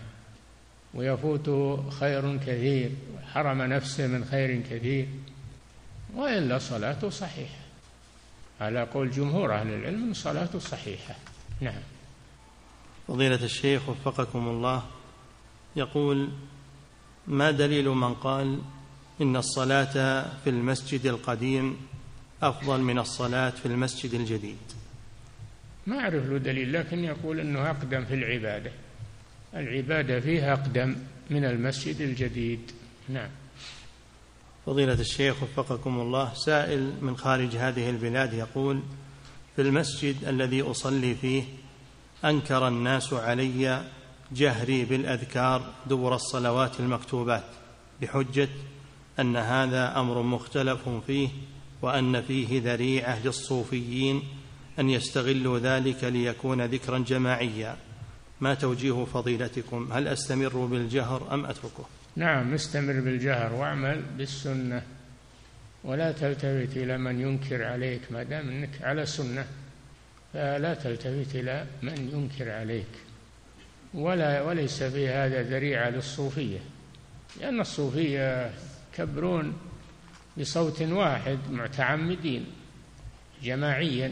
[SPEAKER 3] ويفوته خير كثير، حرم نفسه من خير كثير، وإلا صلاته صحيحة على قول جمهور أهل العلم، صلاته صحيحة. نعم.
[SPEAKER 2] فضيلة الشيخ وفقكم الله، يقول: ما دليل من قال إن الصلاة في المسجد القديم أفضل من الصلاة في المسجد الجديد؟
[SPEAKER 3] ما أعرف له دليل، لكن يقول أنه أقدم في العبادة، العبادة فيها أقدم من المسجد الجديد. نعم.
[SPEAKER 2] فضيلة الشيخ وفقكم الله، سائل من خارج هذه البلاد يقول: في المسجد الذي أصلي فيه أنكر الناس علي جهري بالأذكار دبر الصلوات المكتوبات، بحجة أن هذا أمر مختلف فيه، وأن فيه ذريعة للصوفيين أن يستغلوا ذلك ليكون ذكرا جماعيا. ما توجيه فضيلتكم؟ هل أستمر بالجهر أم أتركه؟
[SPEAKER 3] نعم، استمر بالجهر واعمل بالسنة، ولا تلتفت إلى من ينكر عليك، ما دام أنك على سنة فلا تلتفت إلى من ينكر عليك، ولا وليس في هذا ذريعة للصوفية، لأن الصوفية يكبرون بصوت واحد متعمدين جماعيا،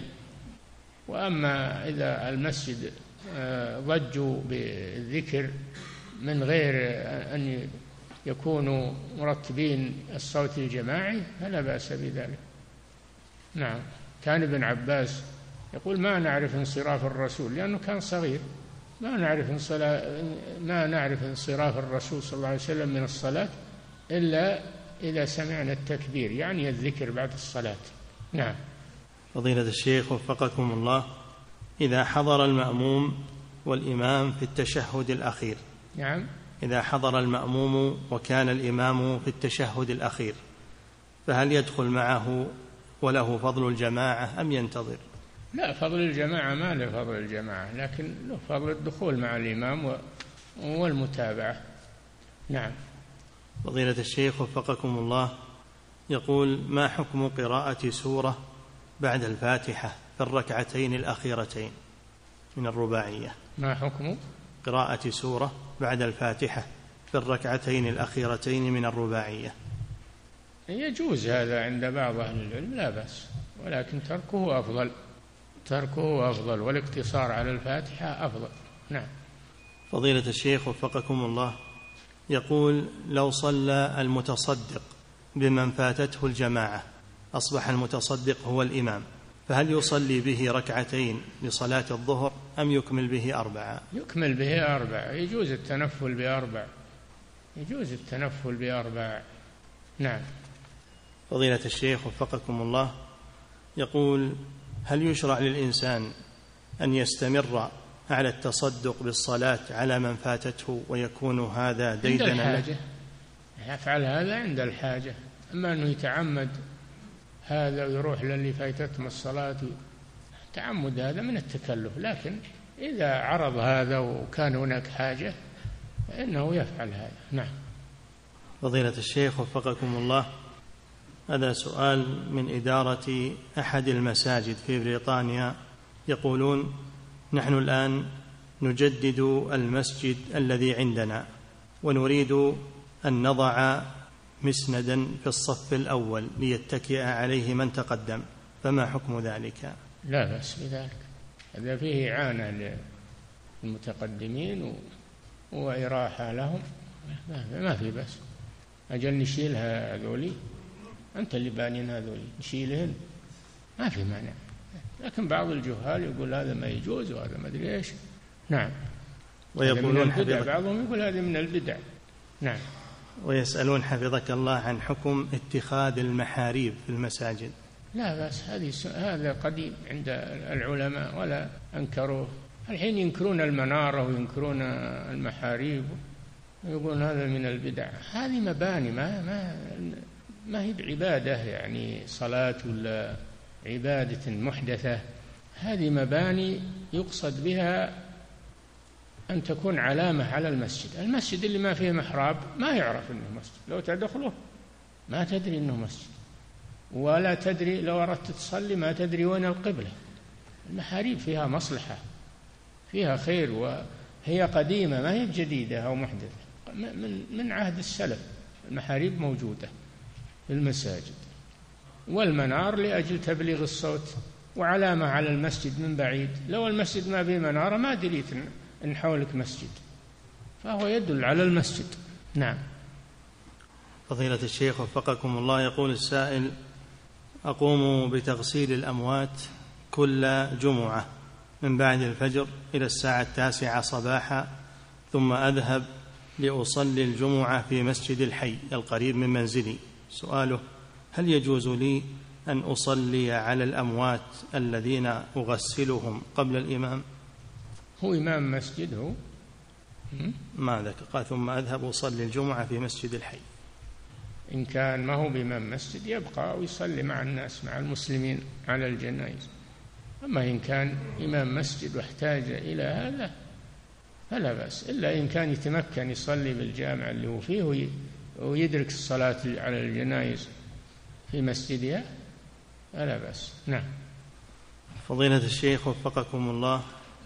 [SPEAKER 3] وأما إذا المسجد ضجوا بالذكر من غير أن يكونوا مرتبين الصوت الجماعي فلا بأس بذلك. نعم. كان ابن عباس يقول: ما نعرف انصراف الرسول، لأنه كان صغير، ما نعرف ما نعرف انصراف الرسول صلى الله عليه وسلم من الصلاة إلا إذا سمعنا التكبير، يعني الذكر بعد الصلاة. نعم.
[SPEAKER 2] فضيلة الشيخ وفقكم الله، إذا حضر المأموم والإمام في التشهد الأخير،
[SPEAKER 3] نعم،
[SPEAKER 2] إذا حضر المأموم وكان الإمام في التشهد الأخير، فهل يدخل معه وله فضل الجماعة أم ينتظر؟
[SPEAKER 3] لا، فضل الجماعة ما له فضل الجماعة، لكن له فضل الدخول مع الإمام والمتابعة. نعم.
[SPEAKER 2] فضيلة الشيخ وفقكم الله، يقول: ما حكم قراءة سورة بعد الفاتحة في الركعتين الأخيرتين من الرباعية؟
[SPEAKER 3] ما حكم
[SPEAKER 2] قراءة سورة بعد الفاتحة في الركعتين الأخيرتين من الرباعية؟
[SPEAKER 3] يجوز هذا عند بعض أهل العلم، لا بأس، ولكن تركه أفضل، تركه أفضل، والاقتصار على الفاتحة أفضل. نعم.
[SPEAKER 2] فضيلة الشيخ وفقكم الله، يقول: لو صلى المتصدق بمن فاتته الجماعة، أصبح المتصدق هو الإمام، فهل يصلي به ركعتين لصلاة الظهر أم يكمل به أربعة؟
[SPEAKER 3] يكمل به أربعة، يجوز التنفل بأربع، يجوز التنفل بأربع. نعم.
[SPEAKER 2] فضيلة الشيخ وفقكم الله، يقول: هل يشرع للإنسان أن يستمر على التصدق بالصلاة على من فاتته ويكون هذا ديدنا
[SPEAKER 3] عند الحاجة؟ يفعل هذا عند الحاجة، أما أنه يتعمد هذا ويروح للي فايتتهم الصلاة، تعمد هذا من التكلف، لكن إذا عرض هذا وكان هناك حاجة فإنه يفعل هذا. نعم.
[SPEAKER 2] فضيلة الشيخ وفقكم الله، هذا سؤال من إدارة أحد المساجد في بريطانيا، يقولون: نحن الآن نجدد المسجد الذي عندنا ونريد أن نضع مسندا في الصف الأول ليتكئ عليه من تقدم، فما حكم ذلك؟
[SPEAKER 3] لا بأس بذلك، هذا فيه إعانة للمتقدمين وإراحة لهم، ما في بأس. أجل نشيلها هذولي، أنت اللي بانين هذولي نشيلهن، ما في مانع. لكن بعض الجهال يقول هذا ما يجوز وهذا ما أدري إيش. نعم. ويقولون حفظك بعضهم يقول هذا من البدع. نعم.
[SPEAKER 2] ويسألون حفظك الله عن حكم اتخاذ المحاريب في المساجد.
[SPEAKER 3] لا بأس، هذه هذا قديم عند العلماء ولا أنكروه. الحين ينكرون المنارة وينكرون المحاريب ويقولون هذا من البدع. هذه مباني ما ما ما هي بعبادة، يعني صلاة ولا عبادة محدثة. هذه مباني يقصد بها أن تكون علامة على المسجد. المسجد اللي ما فيه محراب ما يعرف أنه مسجد، لو تدخله ما تدري أنه مسجد، ولا تدري لو أردت تصلي ما تدري وين القبلة. المحاريب فيها مصلحة، فيها خير، وهي قديمة ما هي جديدة أو محدثة، من من عهد السلف. المحاريب موجودة في المساجد، والمنار لأجل تبليغ الصوت وعلامة على المسجد من بعيد. لو المسجد ما فيه منارة ما دريت إن حولك مسجد، فهو يدل على المسجد. نعم.
[SPEAKER 2] فضيلة الشيخ وفقكم الله، يقول السائل: أقوم بتغسيل الأموات كل جمعة من بعد الفجر إلى الساعة التاسعة صباحا، ثم أذهب لأصلي الجمعة في مسجد الحي القريب من منزلي. سؤاله: هل يجوز لي أن أصلي على الأموات الذين أغسلهم قبل الإمام؟
[SPEAKER 3] هو إمام مسجد هو؟
[SPEAKER 2] ماذا قال؟ ثم أذهب أصلي الجمعة في مسجد الحي.
[SPEAKER 3] إن كان ما هو بإمام مسجد يبقى ويصلي مع الناس مع المسلمين على الجنائز. أما إن كان إمام مسجد واحتاج إلى هذا فلا بأس، إلا إن كان يتمكن يصلي بالجامع اللي هو فيه ويدرك الصلاة على الجنائز في مسجدها فلا بأس. نعم.
[SPEAKER 2] فضيلة الشيخ وفقكم الله،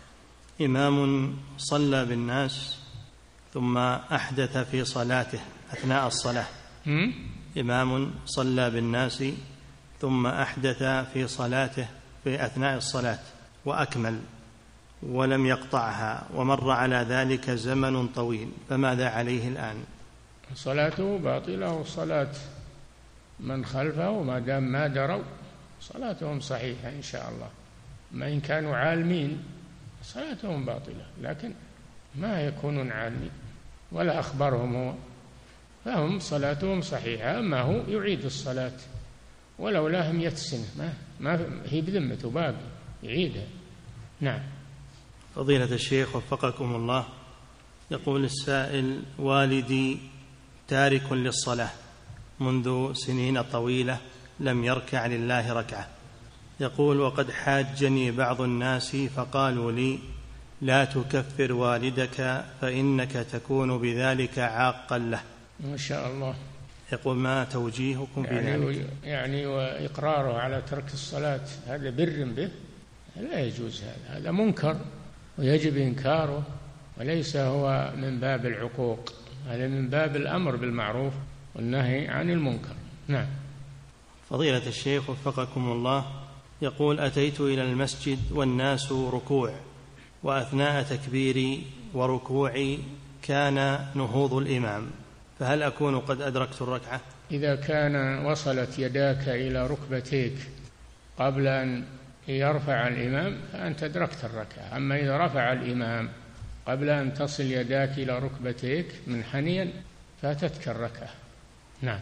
[SPEAKER 2] إمام صلى بالناس ثم أحدث في صلاته أثناء الصلاة.
[SPEAKER 3] م?
[SPEAKER 2] إمام صلى بالناس ثم أحدث في صلاته في أثناء الصلاة وأكمل ولم يقطعها، ومر على ذلك زمن طويل، فماذا عليه الآن؟
[SPEAKER 3] صلاته باطلة، وصلاة من خلفه ما دام ما دروا صلاتهم صحيحة إن شاء الله. ما إن كانوا عالمين صلاتهم باطلة، لكن ما يكونون عالمين ولا أخبرهم هو، فهم صلاتهم صحيحة. أما هو يعيد الصلاة ولو لا هم يتسنه، ما, ما هي بذمته باقي يعيدها. نعم.
[SPEAKER 2] فضيلة الشيخ وفقكم الله، يقول السائل: والدي تارك للصلاة منذ سنين طويلة لم يركع لله ركعة. يقول: وقد حاجني بعض الناس فقالوا لي: لا تكفر والدك فإنك تكون بذلك عاقا له.
[SPEAKER 3] ما شاء الله.
[SPEAKER 2] يقول: ما توجيهكم
[SPEAKER 3] يعني
[SPEAKER 2] بذلك؟
[SPEAKER 3] يعني وإقراره على ترك الصلاة هذا بر به؟ لا يجوز هذا، هذا منكر ويجب إنكاره، وليس هو من باب العقوق، هذا من باب الأمر بالمعروف والنهي عن المنكر. نعم.
[SPEAKER 2] فضيلة الشيخ وفقكم الله، يقول: أتيت إلى المسجد والناس ركوع، وأثناء تكبيري وركوعي كان نهوض الإمام، فهل أكون قد أدركت الركعة؟
[SPEAKER 3] إذا كان وصلت يداك إلى ركبتيك قبل أن يرفع الإمام فأنت أدركت الركعة. أما إذا رفع الإمام قبل أن تصل يداك إلى ركبتيك منحنيا فاتتك الركعة. نعم.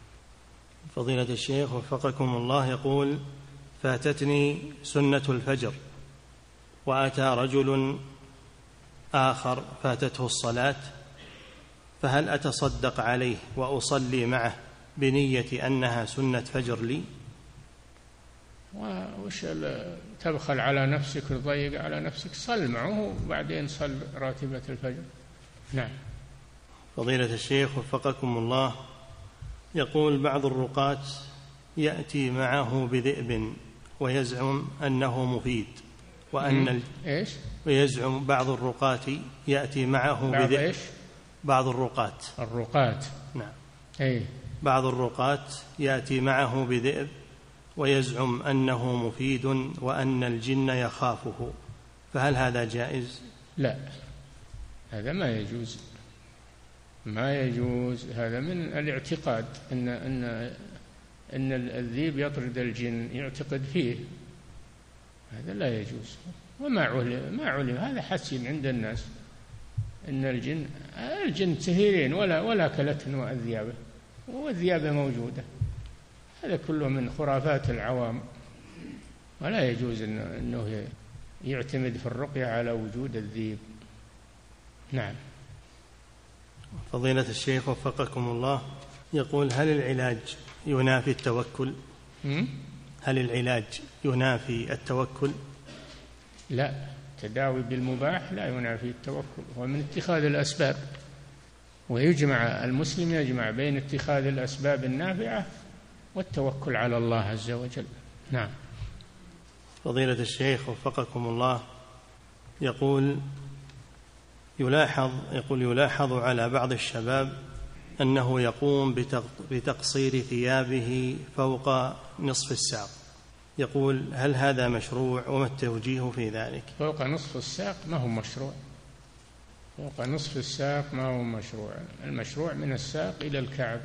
[SPEAKER 2] فضيلة الشيخ وفقكم الله، يقول: فاتتني سنة الفجر، وأتى رجل آخر فاتته الصلاة، فهل أتصدق عليه وأصلي معه بنية أنها سنة فجر لي؟
[SPEAKER 3] وش تبخل على نفسك وتضيق على نفسك؟ صل معه وبعدين صل راتبة الفجر. نعم.
[SPEAKER 2] فضيلة الشيخ وفقكم الله، يقول بعض الرقاة يأتي معه بذئب ويزعم أنه مفيد، وأن ال...
[SPEAKER 3] إيش؟
[SPEAKER 2] ويزعم بعض الرقاة يأتي معه
[SPEAKER 3] بعض
[SPEAKER 2] بذئب.
[SPEAKER 3] إيش؟
[SPEAKER 2] بعض الرقاة.
[SPEAKER 3] الرقاة.
[SPEAKER 2] نعم.
[SPEAKER 3] أي.
[SPEAKER 2] بعض الرقاة يأتي معه بذئب ويزعم أنه مفيد وأن الجن يخافه، فهل هذا جائز؟
[SPEAKER 3] لا، هذا ما يجوز، ما يجوز. هذا من الاعتقاد أن أن أن الذيب يطرد الجن، يعتقد فيه، هذا لا يجوز. وما علم ما علم هذا حسين عند الناس أن الجن الجن كثيرين ولا ولا كلتهم وأذيابه، والذيابة موجودة. هذا كله من خرافات العوام، ولا يجوز إنه, إنه يعتمد في الرقية على وجود الذيب. نعم.
[SPEAKER 2] فضيلة الشيخ وفقكم الله، يقول: هل العلاج ينافي التوكل؟ هل العلاج ينافي التوكل؟
[SPEAKER 3] لا، التداوي بالمباح لا ينافي التوكل، هو من اتخاذ الأسباب، ويجمع المسلم يجمع بين اتخاذ الأسباب النافعة والتوكل على الله عز وجل. نعم.
[SPEAKER 2] فضيلة الشيخ وفقكم الله، يقول يلاحظ يقول يلاحظ على بعض الشباب أنه يقوم بتقصير ثيابه فوق نصف الساق، يقول: هل هذا مشروع وما التوجيه في ذلك؟
[SPEAKER 3] فوق نصف الساق ما هو مشروع، فوق نصف الساق ما هو مشروع. المشروع من الساق إلى الكعب،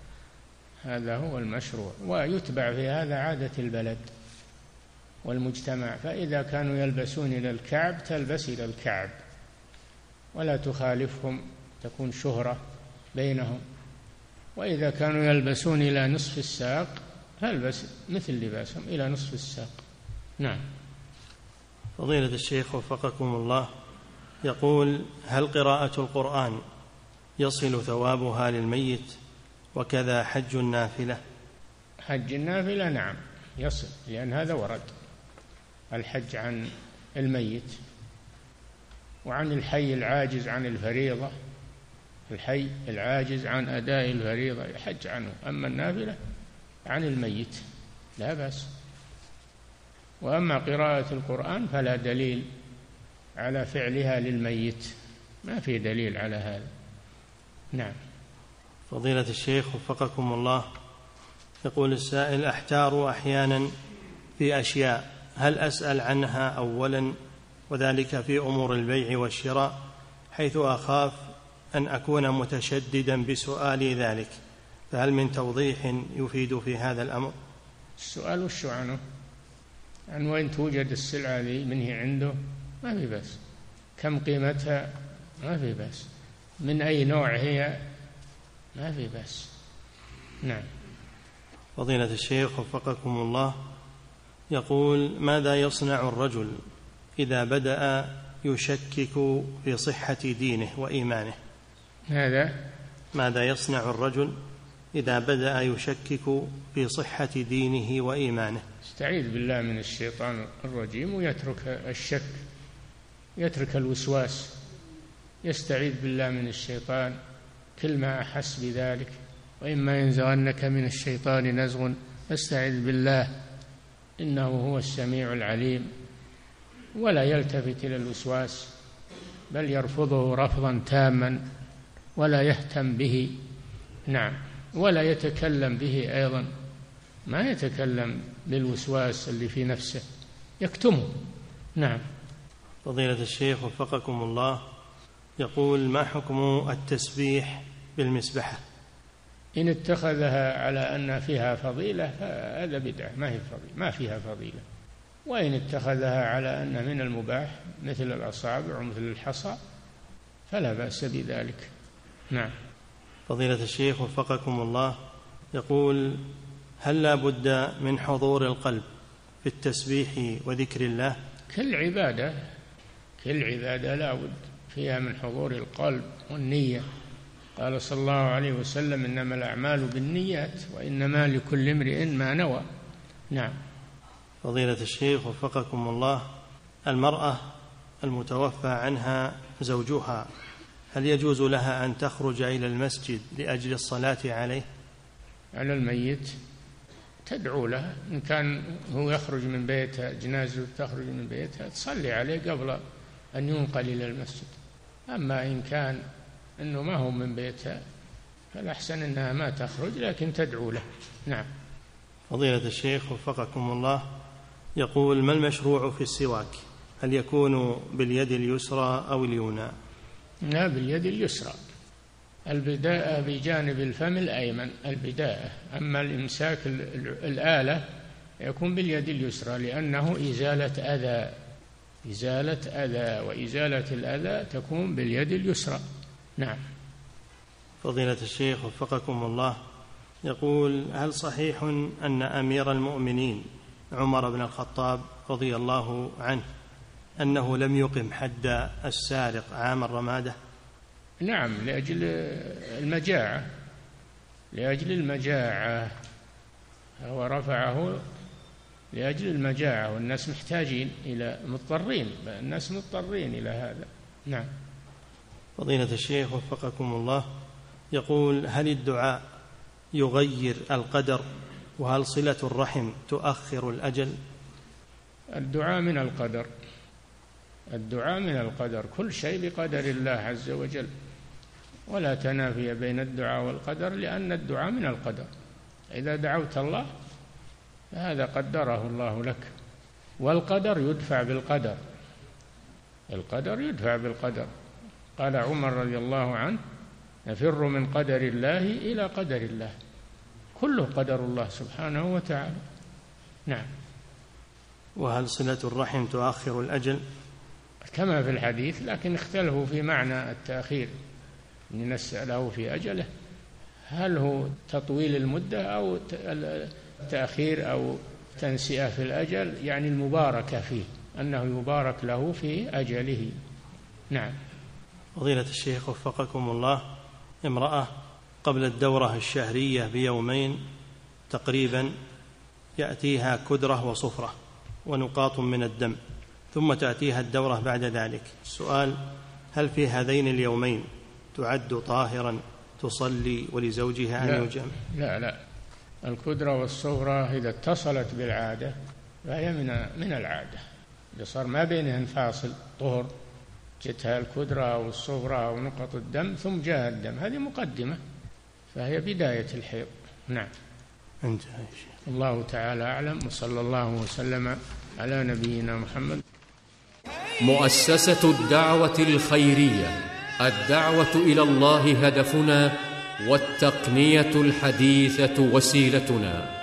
[SPEAKER 3] هذا هو المشروع، ويتبع في هذا عادة البلد والمجتمع. فإذا كانوا يلبسون إلى الكعب تلبس إلى الكعب ولا تخالفهم، تكون شهرة بينهم. وإذا كانوا يلبسون إلى نصف الساق فالبس مثل لباسهم إلى نصف الساق. نعم.
[SPEAKER 2] فضيلة الشيخ وفقكم الله، يقول: هل قراءة القرآن يصل ثوابها للميت، وكذا حج النافلة؟
[SPEAKER 3] حج النافلة نعم يصل، لأن هذا ورد الحج عن الميت، وعن الحي العاجز عن الفريضة، الحي العاجز عن أداء الفريضة يحج عنه، أما النافلة عن الميت لا بأس. وأما قراءة القرآن فلا دليل على فعلها للميت، ما في دليل على هذا. نعم.
[SPEAKER 2] فضيلة الشيخ وفقكم الله، يقول السائل: أحتار أحيانا في أشياء، هل أسأل عنها أولا، وذلك في أمور البيع والشراء، حيث أخاف أن أكون متشددا بسؤالي ذلك، فهل من توضيح يفيد في هذا الأمر؟
[SPEAKER 3] السؤال وش عنه؟ عن وين توجد السلعة ذي، من هي عنده، ما في بس، كم قيمتها، ما في بس، من أي نوع هي، ما في بس. نعم.
[SPEAKER 2] فضيلة الشيخ وفقكم الله، يقول: ماذا يصنع الرجل إذا بدأ يشكك في صحة دينه وإيمانه؟
[SPEAKER 3] هذا
[SPEAKER 2] ماذا يصنع الرجل إذا بدأ يشكك في صحة دينه وإيمانه؟
[SPEAKER 3] استعيذ بالله من الشيطان الرجيم ويترك الشك، يترك الوسواس، يستعيذ بالله من الشيطان كل ما أحس بذلك، وإما ينزغنك من الشيطان نزغ فاستعذ بالله إنه هو السميع العليم، ولا يلتفت إلى الوسواس، بل يرفضه رفضا تاما ولا يهتم به. نعم. ولا يتكلم به أيضا، ما يتكلم بالوسواس اللي في نفسه، يكتمه. نعم.
[SPEAKER 2] فضيلة الشيخ وفقكم الله، يقول: ما حكم التسبيح بالمسبحة؟
[SPEAKER 3] إن اتخذها على أن فيها فضيلة فهذا بدعة، ما هي فضيلة، ما فيها فضيلة. وإن اتخذها على أن من المباح مثل الأصابع ومثل الحصى فلا بأس بذلك. نعم.
[SPEAKER 2] فضيلة الشيخ وفقكم الله، يقول: هل لا بد من حضور القلب في التسبيح وذكر الله؟
[SPEAKER 3] كل عبادة كل عبادة لا بد فيها من حضور القلب والنية. قال صلى الله عليه وسلم: إنما الأعمال بالنيات وإنما لكل امرئ ما نوى. نعم.
[SPEAKER 2] فضيلة الشيخ وفقكم الله، المرأة المتوفى عنها زوجها، هل يجوز لها أن تخرج إلى المسجد لأجل الصلاة عليه؟
[SPEAKER 3] على الميت تدعو له. إن كان هو يخرج من بيته، جنازته تخرج من بيتها، تصلي عليه قبل أن ينقل إلى المسجد. أما إن كان أنه ما هو من بيتها فالأحسن أنها ما تخرج، لكن تدعو له. نعم.
[SPEAKER 2] فضيلة الشيخ وفقكم الله، يقول: ما المشروع في السواك؟ هل يكون باليد اليسرى أو اليمنى؟
[SPEAKER 3] لا، باليد اليسرى. البداءة بجانب الفم الأيمن، البداءة. أما الإمساك الآلة يكون باليد اليسرى، لأنه إزالة أذى، إزالة أذى، وإزالة الأذى تكون باليد اليسرى. نعم.
[SPEAKER 2] فضيلة الشيخ وفقكم الله، يقول: هل صحيح أن أمير المؤمنين عمر بن الخطاب رضي الله عنه أنه لم يقم حد السارق عام الرمادة؟
[SPEAKER 3] نعم، لأجل المجاعة، لأجل المجاعة هو رفعه لأجل المجاعة، والناس محتاجين إلى مضطرين، الناس مضطرين إلى هذا. نعم.
[SPEAKER 2] فضيلة الشيخ وفقكم الله، يقول: هل الدعاء يغير القدر؟ وهل صلة الرحم تؤخر الأجل؟
[SPEAKER 3] الدعاء من القدر، الدعاء من القدر، كل شيء بقدر الله عز وجل، ولا تنافي بين الدعاء والقدر، لأن الدعاء من القدر. إذا دعوت الله فهذا قدره الله لك، والقدر يدفع بالقدر، القدر يدفع بالقدر. قال عمر رضي الله عنه: نفر من قدر الله إلى قدر الله، كله قدر الله سبحانه وتعالى. نعم.
[SPEAKER 2] وهل صلة الرحم تؤخر الأجل؟
[SPEAKER 3] كما في الحديث، لكن اختلفوا في معنى التأخير، أن نسأله في أجله هل هو تطويل المدة أو تأخير أو تنسئة في الأجل، يعني المباركة فيه، أنه يبارك له في أجله. نعم.
[SPEAKER 2] فضيلة الشيخ وفقكم الله، امرأة قبل الدورة الشهرية بيومين تقريبا يأتيها كدرة وصفرة ونقاط من الدم، ثم تأتيها الدورة بعد ذلك. السؤال: هل في هذين اليومين تعد طاهرا تصلي ولزوجها أن يجامع؟
[SPEAKER 3] لا لا، الكدرة والصفرة إذا اتصلت بالعادة فهي من من العادة، إذا صار ما بينهن فاصل طهر، جتها الكدرة والصفرة ونقط الدم ثم جاء الدم، هذه مقدمة، فهي بداية الحيض. نعم.
[SPEAKER 2] انتهى يا شيخ.
[SPEAKER 3] الله تعالى أعلم، وصلى الله وسلم على نبينا محمد.
[SPEAKER 4] مؤسسة الدعوة الخيرية، الدعوة إلى الله هدفنا، والتقنية الحديثة وسيلتنا.